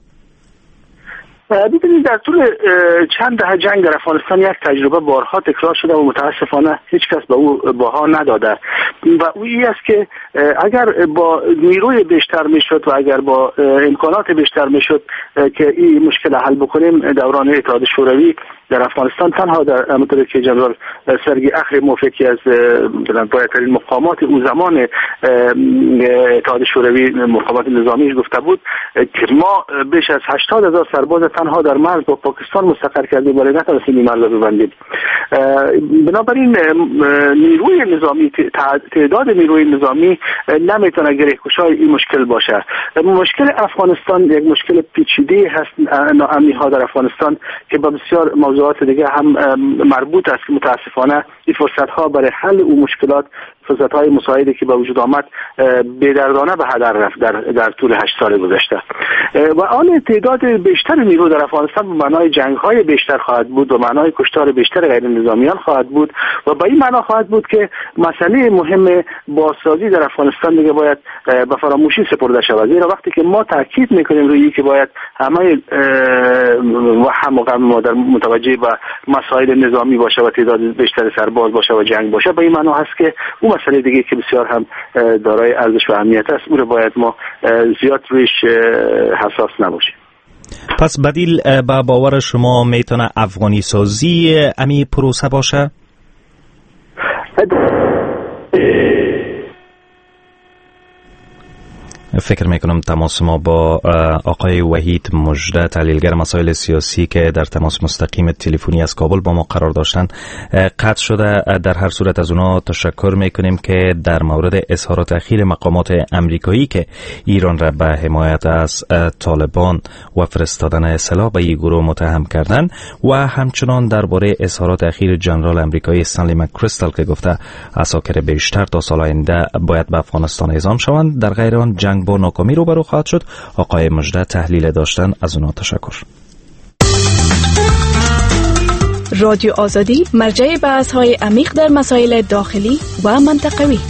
ببینید در طول چند دهه جنگ در افغانستان یک تجربه بارها تکرار شده و متاسفانه هیچ کس به او بها نداده و او این است که اگر با نیروی بیشتر میشد و اگر با امکانات بیشتر میشد که این مشکل حل بکنیم، دوران اتحاد شوروی در افغانستان تنها در همونطور که جنرال سرگی اخریموف یکی از بالاترین مقامات اون زمان اتحاد شوروی مقامات نظامیش گفته بود که ما بیش از هشتاد هزار سرباز تنها در مرز با پاکستان مستقر کردیم ولی نتونستیم این مرز رو ببندیم. بنابراین نیروی نظامی، تعداد نیروی نظامی نمیتونه گره‌گشای این مشکل باشه. مشکل افغانستان یک مشکل پیچیده هست، ناامنی ها در افغانستان که با بسیار موضوعات دیگه هم مربوط است که متاسفانه این فرصت ها برای حل اون مشکلات، فرصت های مساعده که به وجود آمد بی‌دردانه به هدر رفت در در طول هشت سال گذشته و آن تعداد بیشتر نیرو در افغانستان به معنای جنگ های بیشتر خواهد بود و معنای کشتار بیشتر غیر نظامیان خواهد بود و به این معنا خواهد بود که مسئله مهم بازسازی در افغانستان دیگه باید به فراموشی سپرده شود. زیرا وقتی که ما تاکید میکنیم روی که باید همه و هم و ما در متوجه به مسائل نظامی باشه و تعداد بیشتر سرباز باشه و جنگ باشه، به این معنا هست که اون مسئله دیگه که بسیار هم دارای ارزش و اهمیت است اون رو باید ما زیاد رویش حساس نباشیم. پس بدیل با باور شما میتونه افغانی سازی امی پروسه باشه؟ فکر میکنم تماس ما با آقای وحید مژده، تحلیلگر مسائل سیاسی که در تماس مستقیم تلفنی از کابل با ما قرار داشتن قطع شده. در هر صورت از اونا تشکر میکنیم که در مورد اظهارات اخیر مقامات امریکایی که ایران را به حمایت از طالبان و فرستادن سلاح به این گروه متهم کردن و همچنان درباره اظهارات اخیر جنرال امریکایی استانلی مکریستل که گفته عساکر بیشتر تا سال آینده باید به افغانستان اعزام شوند، در غیر آن جنگ با ناکامی روبرو خواهد شد. آقای مژده تحلیل داشتن، از اونا تشکر. رادیو آزادی مرجع بحث‌های عمیق در مسائل داخلی و منطقوی.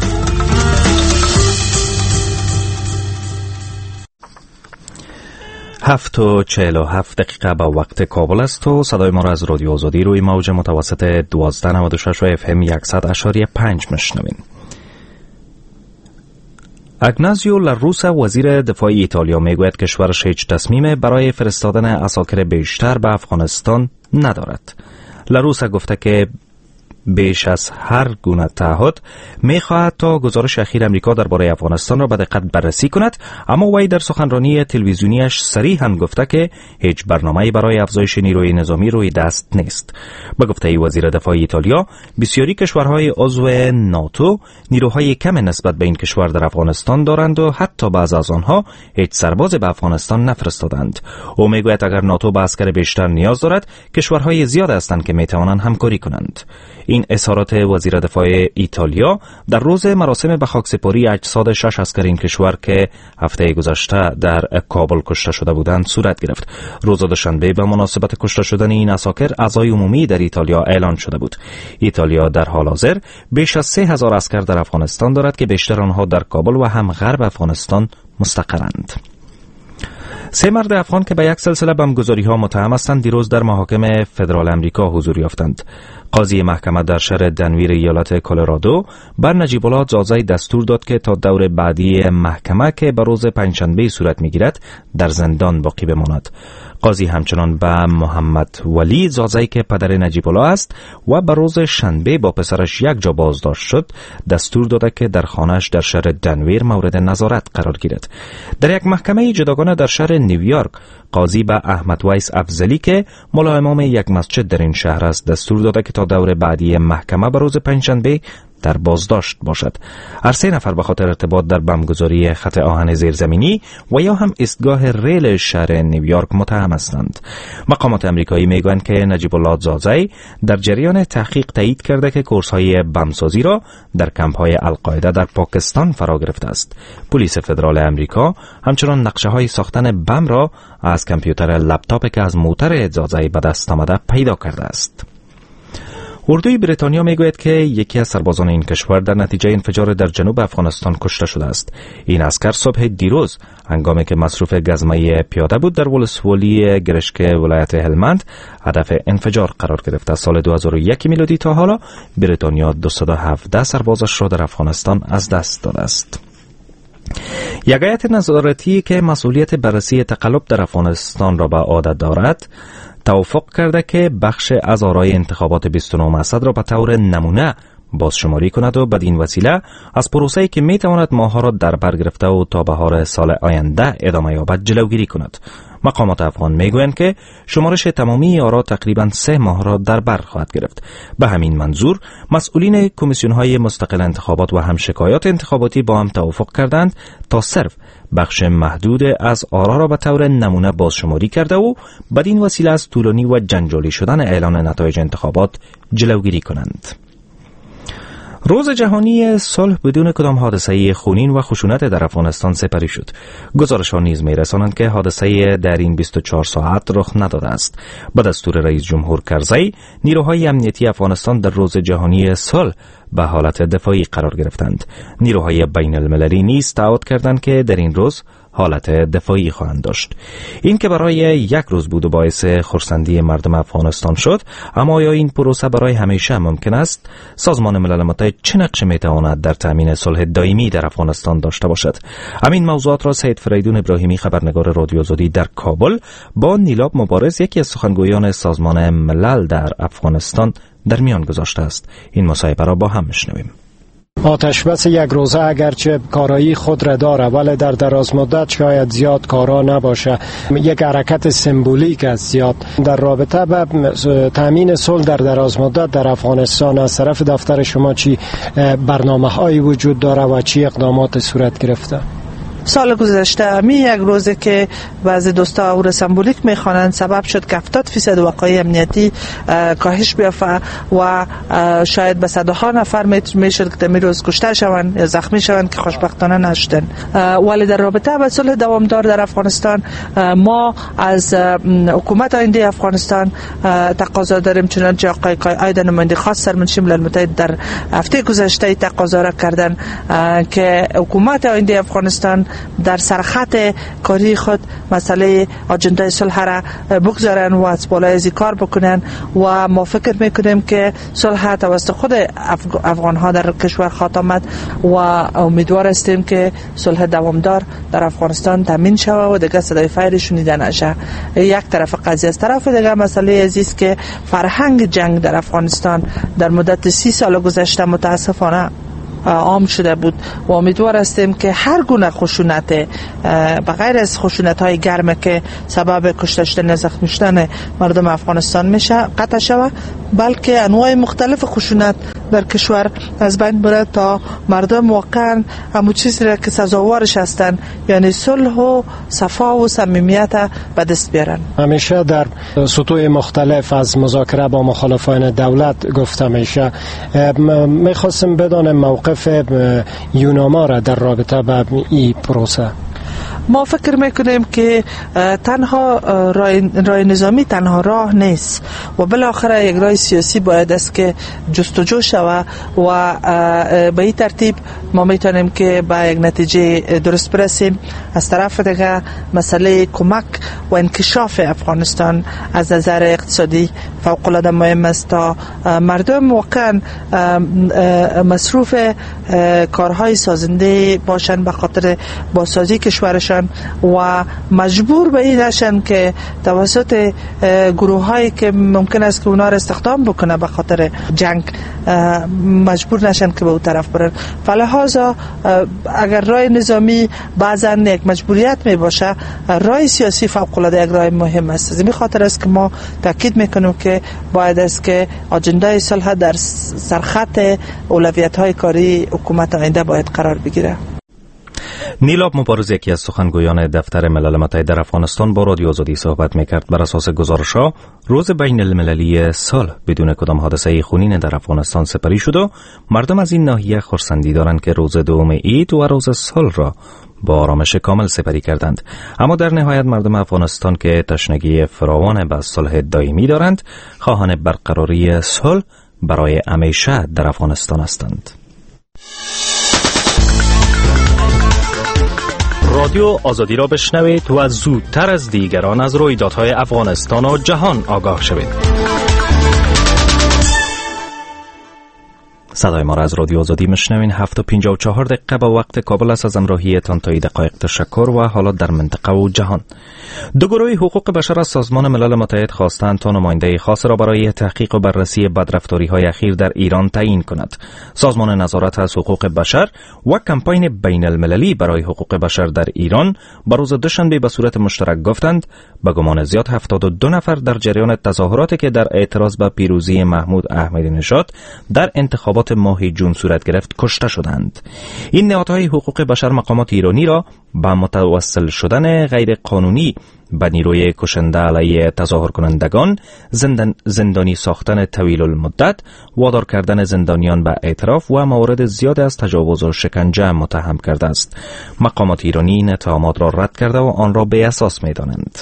هفت و چهل و هفت دقیقه به وقت کابل است و صدای ما را از رادیو آزادی روی موج متوسط دوازده نود و شش و اف ام صد اشاری پنج میشنوین. اگنازیو لاروسا وزیر دفاع ایتالیا میگوید کشورش هیچ تصمیم برای فرستادن عساکر بیشتر به افغانستان ندارد. لاروسا گفته که بیش از هر گونه تعهد می‌خواهد تا گزارش اخیر امریکا درباره افغانستان را به دقت بررسی کند، اما وی در سخنرانی تلویزیونیش صریحاً گفته که هیچ برنامه‌ای برای افزایش نیروی نظامی روی دست نیست. به گفته وزیر دفاع ایتالیا، بسیاری کشورهای عضو ناتو نیروهای کم نسبت به این کشور در افغانستان دارند و حتی بعض از آنها هیچ سرباز به افغانستان نفرستادند. او میگوید اگر ناتو به عسکر بیشتر نیاز دارد، کشورهای زیاد هستند که میتوانند همکاری کنند. این اظهارات وزیر دفاع ایتالیا در روز مراسم به خاکسپاری اجساد شش عسکر این کشور که هفته گذشته در کابل کشته شده بودند صورت گرفت. روز دوشنبه به مناسبت کشته شدن این عساکر عزای عمومی در ایتالیا اعلان شده بود. ایتالیا در حال حاضر بیش از سه هزار عسکر در افغانستان دارد که بیشتر آنها در کابل و هم غرب افغانستان مستقرند. سه مرد افغان که به یک سلسله بمبگذاری‌ها متهم هستند دیروز در محاکم فدرال امریکا حضور یافتند. قاضی محکمه در شهر دنویر ایالت کلرادو بر نجیب الله زازی دستور داد که تا دور بعدی محکمه که به روز پنجشنبه صورت می‌گیرد در زندان باقی بماند. قاضی همچنان به محمد ولی زازی که پدر نجیب الله است و به روز شنبه با پسرش یک جا بازداشت شد دستور داده که در خانه‌اش در شهر دنویر مورد نظارت قرار گیرد. در یک محکمه جداگانه در شهر نیویورک قاضی به احمد ویس افضلی که ملا امام یک مسجد در این شهر است دستور داده که تا دور بعدی محکمه به روز پنجشنبه در بازداشت باشد. هر سه نفر به خاطر ارتباط در بمبگذاری خط آهن زیرزمینی و یا هم ایستگاه ریل شهر نیویورک متهم هستند. مقامات امریکایی میگویند که نجیب الله زازی در جریان تحقیق تایید کرده که کورس‌های بمبسازی را در کمپ‌های القاعده در پاکستان فرا گرفته است. پلیس فدرال امریکا همچنان نقشه‌های ساختن بم را از کامپیوتر لپتاپی که از موتر زازی به دست آمده پیدا کرده است. اردوی بریتانیا میگوید که یکی از سربازان این کشور در نتیجه انفجار در جنوب افغانستان کشته شده است. این عسکر صبح دیروز هنگامی که مصروف گزمه پیاده بود در ولسوالی گرشک ولایت هلمند هدف انفجار قرار گرفت. از سال دو هزار و یک میلادی تا حالا بریتانیا دویست و هفده سربازش را در افغانستان از دست داده است. یک هیئت نظارتی که مسئولیت بررسی تقلب در افغانستان را به عهده دارد توافق کرده که بخش از آرای انتخابات بیست و نه اسد را به طور نمونه بازشماری کند و بدین وسیله از پروسه‌ای که می تواند ماه‌ها را در بر گرفته و تا بهار سال آینده ادامه یابد جلوگیری کند. مقامات افغان میگویند که شمارش تمامی آرا تقریباً سه ماه را در بر خواهد گرفت. به همین منظور مسئولین کمیسیون‌های مستقل انتخابات و هم شکایات انتخاباتی با هم توافق کردند تا صرف بخش محدود از آرا را به طور نمونه بازشماری کرده و بدین وسیله از طولانی و جنجالی شدن اعلان نتایج انتخابات جلوگیری کنند. روز جهانی صلح بدون کدام حادثه خونین و خشونت در افغانستان سپری شد. گزارش‌ها نیز می‌رسانند که حادثه در این بیست و چهار ساعت رخ نداده است. به دستور رئیس جمهور کرزی، نیروهای امنیتی افغانستان در روز جهانی صلح به حالت دفاعی قرار گرفتند. نیروهای بین المللی نیز تعهد کردند که در این روز حالت دفاعی خواهند داشت. این که برای یک روز بود و باعث خرسندی مردم افغانستان شد، اما آیا این پروسه برای همیشه ممکن است؟ سازمان ملل متحد چه نقشی میتواند در تامین صلح دائمی در افغانستان داشته باشد؟ همین موضوعات را سید فریدون ابراهیمی خبرنگار رادیو آزادی در کابل با نیلاب مبارز یکی از سخنگویان سازمان ملل در افغانستان در میان گذاشته است. این مصاحبه را با هم میشنویم. آتشبس یک روزه اگرچه کارایی خود را داره ولی در دراز مدت شاید زیاد کارا نباشه. یک حرکت سمبولیک است زیاد در رابطه با تامین صلح در دراز مدت در افغانستان. از طرف دفتر شما چی برنامه هایی وجود داره و چی اقدامات صورت گرفته؟ سال گذشته همی یک روزه که بعضی دوستا او را سمبولیک میخوانند سبب شد که هفتاد درصد وقایع امنیتی کاهش بیافته و شاید به صدها نفر میشد که در روز کشته شوند یا زخمی شوند که خوشبختانه نشدند. ولی در رابطه با صلح دوامدار در افغانستان ما از حکومت آینده افغانستان تقاضا داریم، چنانچه آقای قائد نماینده خاص سرمنشی ملل متحد در هفته گذشته تقاضا را کردند که حکومت آینده افغانستان در سرخط کاری خود مسئله آجنده صلح را بگذارن و از بالای ازی کار بکنن و ما فکر میکنیم که صلح توسط خود افغان ها در کشور خواهد آمد و امیدوار هستیم که صلح دوامدار در افغانستان تامین شود و دیگه صدای فریاد شنیده نشه. یک طرف قضیه، از طرف دیگه مسئله عزیز که فرهنگ جنگ در افغانستان در مدت سی سال گذشته متاسفانه عام شده بود و امیدوار هستیم که هر گونه خشونت بغیر از خشونت های گرم که سبب کشته شدن زخمی شدن مردم افغانستان میشه قطع شود، بلکه انواع مختلف خشونت در کشور از بین بره تا مردم واقعا همون چیزی را که سزاوارش هستند یعنی صلح و صفا و صمیمیت به دست بیارن. همیشه در سطوح مختلف از مذاکره با مخالفان دولت گفته میشه. میخواستم بدانم موقع یوناما را در رابطه با این پروسه. ما فکر میکنیم که تنها رای, رای نظامی تنها راه نیست و بالاخره یک رای سیاسی باید است که جستجو شود و به این ترتیب ما میتونیم که به یک نتیجه درست برسیم. از طرف دیگه مسئله کمک و انکشاف افغانستان از نظر اقتصادی فوق العاده مهم است تا مردم واقعا مصروف کارهای سازنده باشند به خاطر بازسازی کشورشان باشن و مجبور به این نشن که توسط گروه هایی که ممکن است که اونا را استخدام بکنه به خاطر جنگ مجبور نشن که به اون طرف برن. فلحاظا اگر راه نظامی بعضا یک مجبوریت می باشه، راه سیاسی فوق العاده یک راه مهم است. از این خاطر است که ما تاکید میکنیم که باید است که آجنده صلح در سرخط اولویت های کاری حکومت آینده باید قرار بگیره. نیلاب مبارز، یکی از سخنگویان دفتر ملل متحد در افغانستان، با رادیو آزادی صحبت میکرد. بر اساس گزارش‌ها روز بین المللی صلح بدون کدام حادثه خونین در افغانستان سپری شد و مردم از این ناحیه خرسندی دارند که روز دوم عید و روز صلح را با آرامش کامل سپری کردند. اما در نهایت مردم افغانستان که تشنگی فراوان به صلح دائمی دارند، خواهان برقراری صلح برای همیشه در افغانستان هستند. رادیو آزادی را بشنوید و زودتر از دیگران از رویدادهای افغانستان و جهان آگاه شوید. صدای ما را از رادیو آزادی میشنوین. هفت و پنجاه و چهار دقیقه به وقت کابل است. از همراهیتان تا دقایق تشکر. و حالا در منطقه و جهان، دو گروه حقوق بشر از سازمان ملل متحد خواستند تا نماینده خاص را برای تحقیق و بررسی بدرفتاری‌های اخیر در ایران تعیین کند. سازمان نظارت از حقوق بشر و کمپاین بین المللی برای حقوق بشر در ایران با روز دوشنبه به صورت مشترک گفتند به گمان زیاد هفتاد و دو نفر در جریان تظاهراتی که در اعتراض به پیروزی محمود احمدی نژاد در انتخابات ماه جون صورت گرفت کشته شدند. این نهادهای حقوق بشر مقامات ایرانی را با متوسل شدن غیر قانونی به نیروی کشنده علیه تظاهر کنندگان، زندان زندانی ساختن طویل المدت، وادار کردن زندانیان به اعتراف و موارد زیاد از تجاوز و شکنجه متهم کرده است. مقامات ایرانی این اتهامات را رد کرده و آن را بی اساس می‌دانند.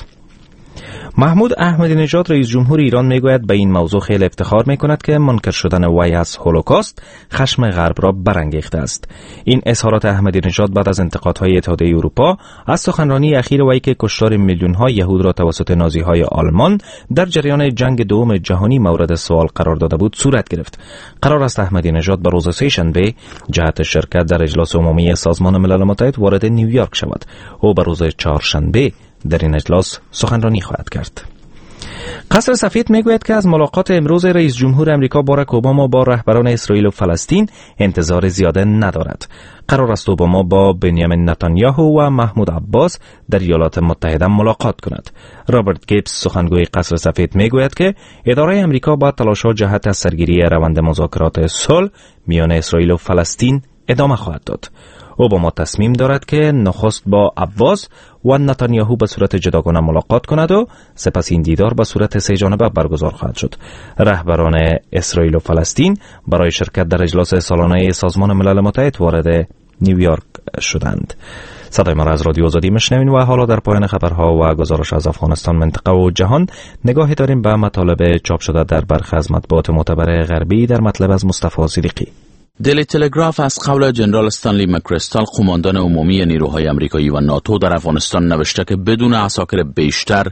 محمود احمدی نژاد رئیس جمهور ایران میگوید به این موضوع خیلی افتخار میکند که منکر شدن وی از هولوکاست خشم غرب را برانگیخته است. این اظهارات احمدی نژاد بعد از انتقادهای اتحادیه اروپا از سخنرانی اخیر وی که کشتار میلیون‌ها یهود را توسط نازی‌های آلمان در جریان جنگ دوم جهانی مورد سوال قرار داده بود صورت گرفت. قرار است احمدی نژاد به روز سه‌شنبه جهت شرکت در اجلاس عمومی سازمان ملل متحد وارد نیویورک شود. او به روز چهارشنبه در این اجلاس سخنرانی خواهد کرد. قصر سفید میگوید که از ملاقات امروز رئیس جمهور امریکا باراک اوباما با رهبران اسرائیل و فلسطین انتظار زیاده ندارد. قرار است اوباما با بنیامین نتانیاهو و محمود عباس در ایالات متحده ملاقات کند. رابرت گیبز سخنگوی قصر سفید میگوید که اداره امریکا با تلاش‌ها جهت از سرگیری روند مذاکرات صلح میان اسرائیل و فلسطین ادامه خواهد داد. اوباما تصمیم دارد که نخست با عباس و نتانیاهو به صورت جداگانه ملاقات کند و سپس این دیدار به صورت سه جانبه برگزار خواهد شد. رهبران اسرائیل و فلسطین برای شرکت در اجلاس سالانه سازمان ملل متحد وارد نیویورک شدند. صدای ما را از رادیو آزادی میشنوین و حالا در پایان خبرها و گزارش از افغانستان، منطقه و جهان نگاهی داریم به مطالب چاپ شده در برخی از مطبوعات معتبر غربی در مطلب از مصطفی صدیقی. دیلی تلگراف از قول جنرال استنلی مکریستال، قماندان عمومی نیروهای آمریکایی و ناتو در افغانستان نوشته که بدون عساکر بیشتر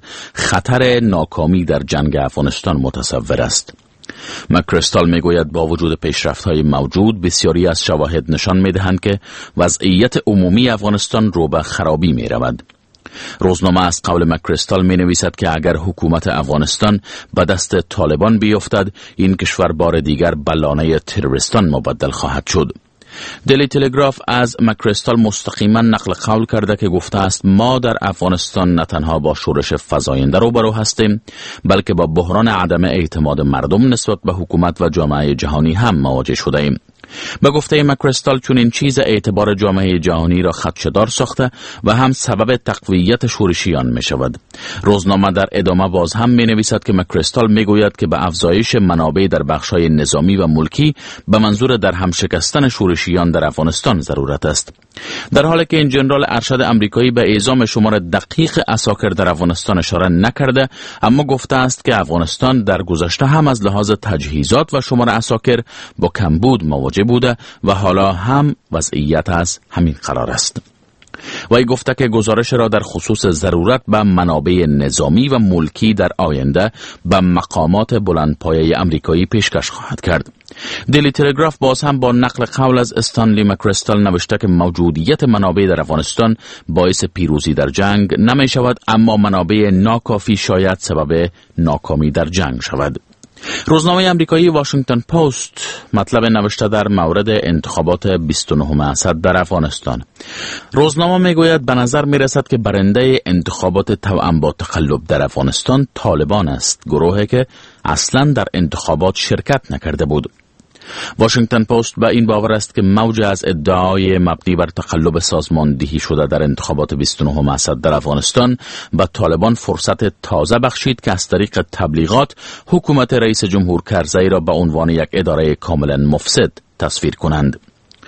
خطر ناکامی در جنگ افغانستان متصور است. مکریستال میگوید با وجود پیشرفت‌های موجود، بسیاری از شواهد نشان می‌دهند که وضعیت عمومی افغانستان رو به خرابی می‌رود. روزنامه از قول مکریستال می نویسد که اگر حکومت افغانستان به دست طالبان بیفتد، این کشور بار دیگر به لانه تروریستان مبدل خواهد شد. دیلی تلگراف از مکریستال مستقیما نقل قول کرده که گفته است ما در افغانستان نه تنها با شورش فزاینده روبرو هستیم، بلکه با بحران عدم اعتماد مردم نسبت به حکومت و جامعه جهانی هم مواجه شده ایم. به گفته مکریستال چون این چیز اعتبار جامعه جهانی را خدشه‌دار ساخته و هم سبب تقویت شورشیان می شود. روزنامه در ادامه باز هم می نویسد که مکریستال می گوید که به افزایش منابع در بخش‌های نظامی و ملکی به منظور در هم شکستن شورشیان در افغانستان ضرورت است. در حالی که این جنرال ارشد امریکایی به اعزام شمار دقیق عساکر در افغانستان اشاره نکرده، اما گفته است که افغانستان در گذشته هم از لحاظ تجهیزات و شمار عساکر با کمبود مواجه بوده و حالا هم وضعیت از همین قرار است. وی گفته که گزارش را در خصوص ضرورت به منابع نظامی و ملکی در آینده به مقامات بلندپایه امریکایی پیشکش خواهد کرد. دیلی تلگراف باز هم با نقل قول از استانلی مکریستال نوشته که موجودیت منابع در افغانستان باعث پیروزی در جنگ نمی شود، اما منابع ناکافی شاید سبب ناکامی در جنگ شود. روزنامه امریکایی واشنگتن پست مطلب نوشته در مورد انتخابات بیست و نهم اسد در افغانستان. روزنامه میگوید به نظر میرسد که برنده انتخابات توأم با تقلب در افغانستان طالبان است، گروهی که اصلا در انتخابات شرکت نکرده بود. واشنگتن پست به این باور است که موج از ادعای مبنی بر تقلب سازماندهی شده در انتخابات بیست و نهم اسد در افغانستان به طالبان فرصت تازه بخشید که از طریق تبلیغات حکومت رئیس جمهور کرزی را به عنوان یک اداره کاملا مفسد تصویر کنند.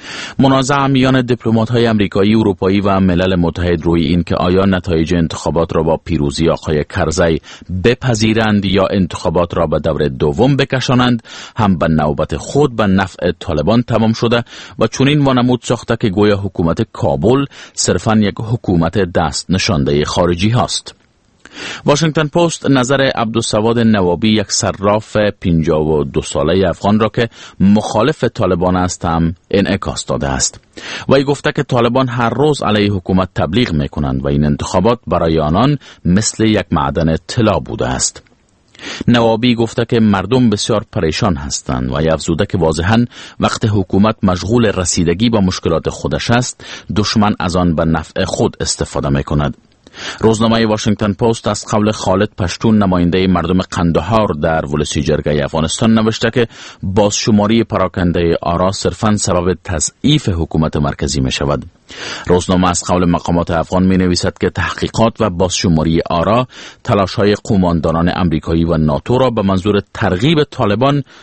منازعه میان دیپلمات‌های آمریکایی، اروپایی و ملل متحد روی این که آیا نتایج انتخابات را با پیروزی آقای کرزی بپذیرند یا انتخابات را به دور دوم بکشانند هم به نوبت خود به نفع طالبان تمام شده و چنین وانمود ساخته که گویا حکومت کابل صرفاً یک حکومت دست نشانده خارجی هاست. واشنگتن پست نظر عبدالسواد نوابی، یک صراف پنجاه و دو ساله افغان را که مخالف طالبان است هم انعکاس داده است. وی گفته که طالبان هر روز علیه حکومت تبلیغ می کنند و این انتخابات برای آنان مثل یک معدن طلا بوده است. نوابی گفته که مردم بسیار پریشان هستند و افزوده که واضحاً وقت حکومت مشغول رسیدگی با مشکلات خودش است، دشمن از آن به نفع خود استفاده می کند. روزنامه واشنگتن پست از قول خالد پشتون، نماینده مردم قندهار در ولسی جرگه افغانستان، نوشته که بازشماری پراکنده آرا صرفاً سبب تضعیف حکومت مرکزی می شود. روزنامه از قول مقامات افغان می نویسد که تحقیقات و بازشماری آرا تلاش های قوماندانان امریکایی و ناتو را به منظور ترغیب طالبان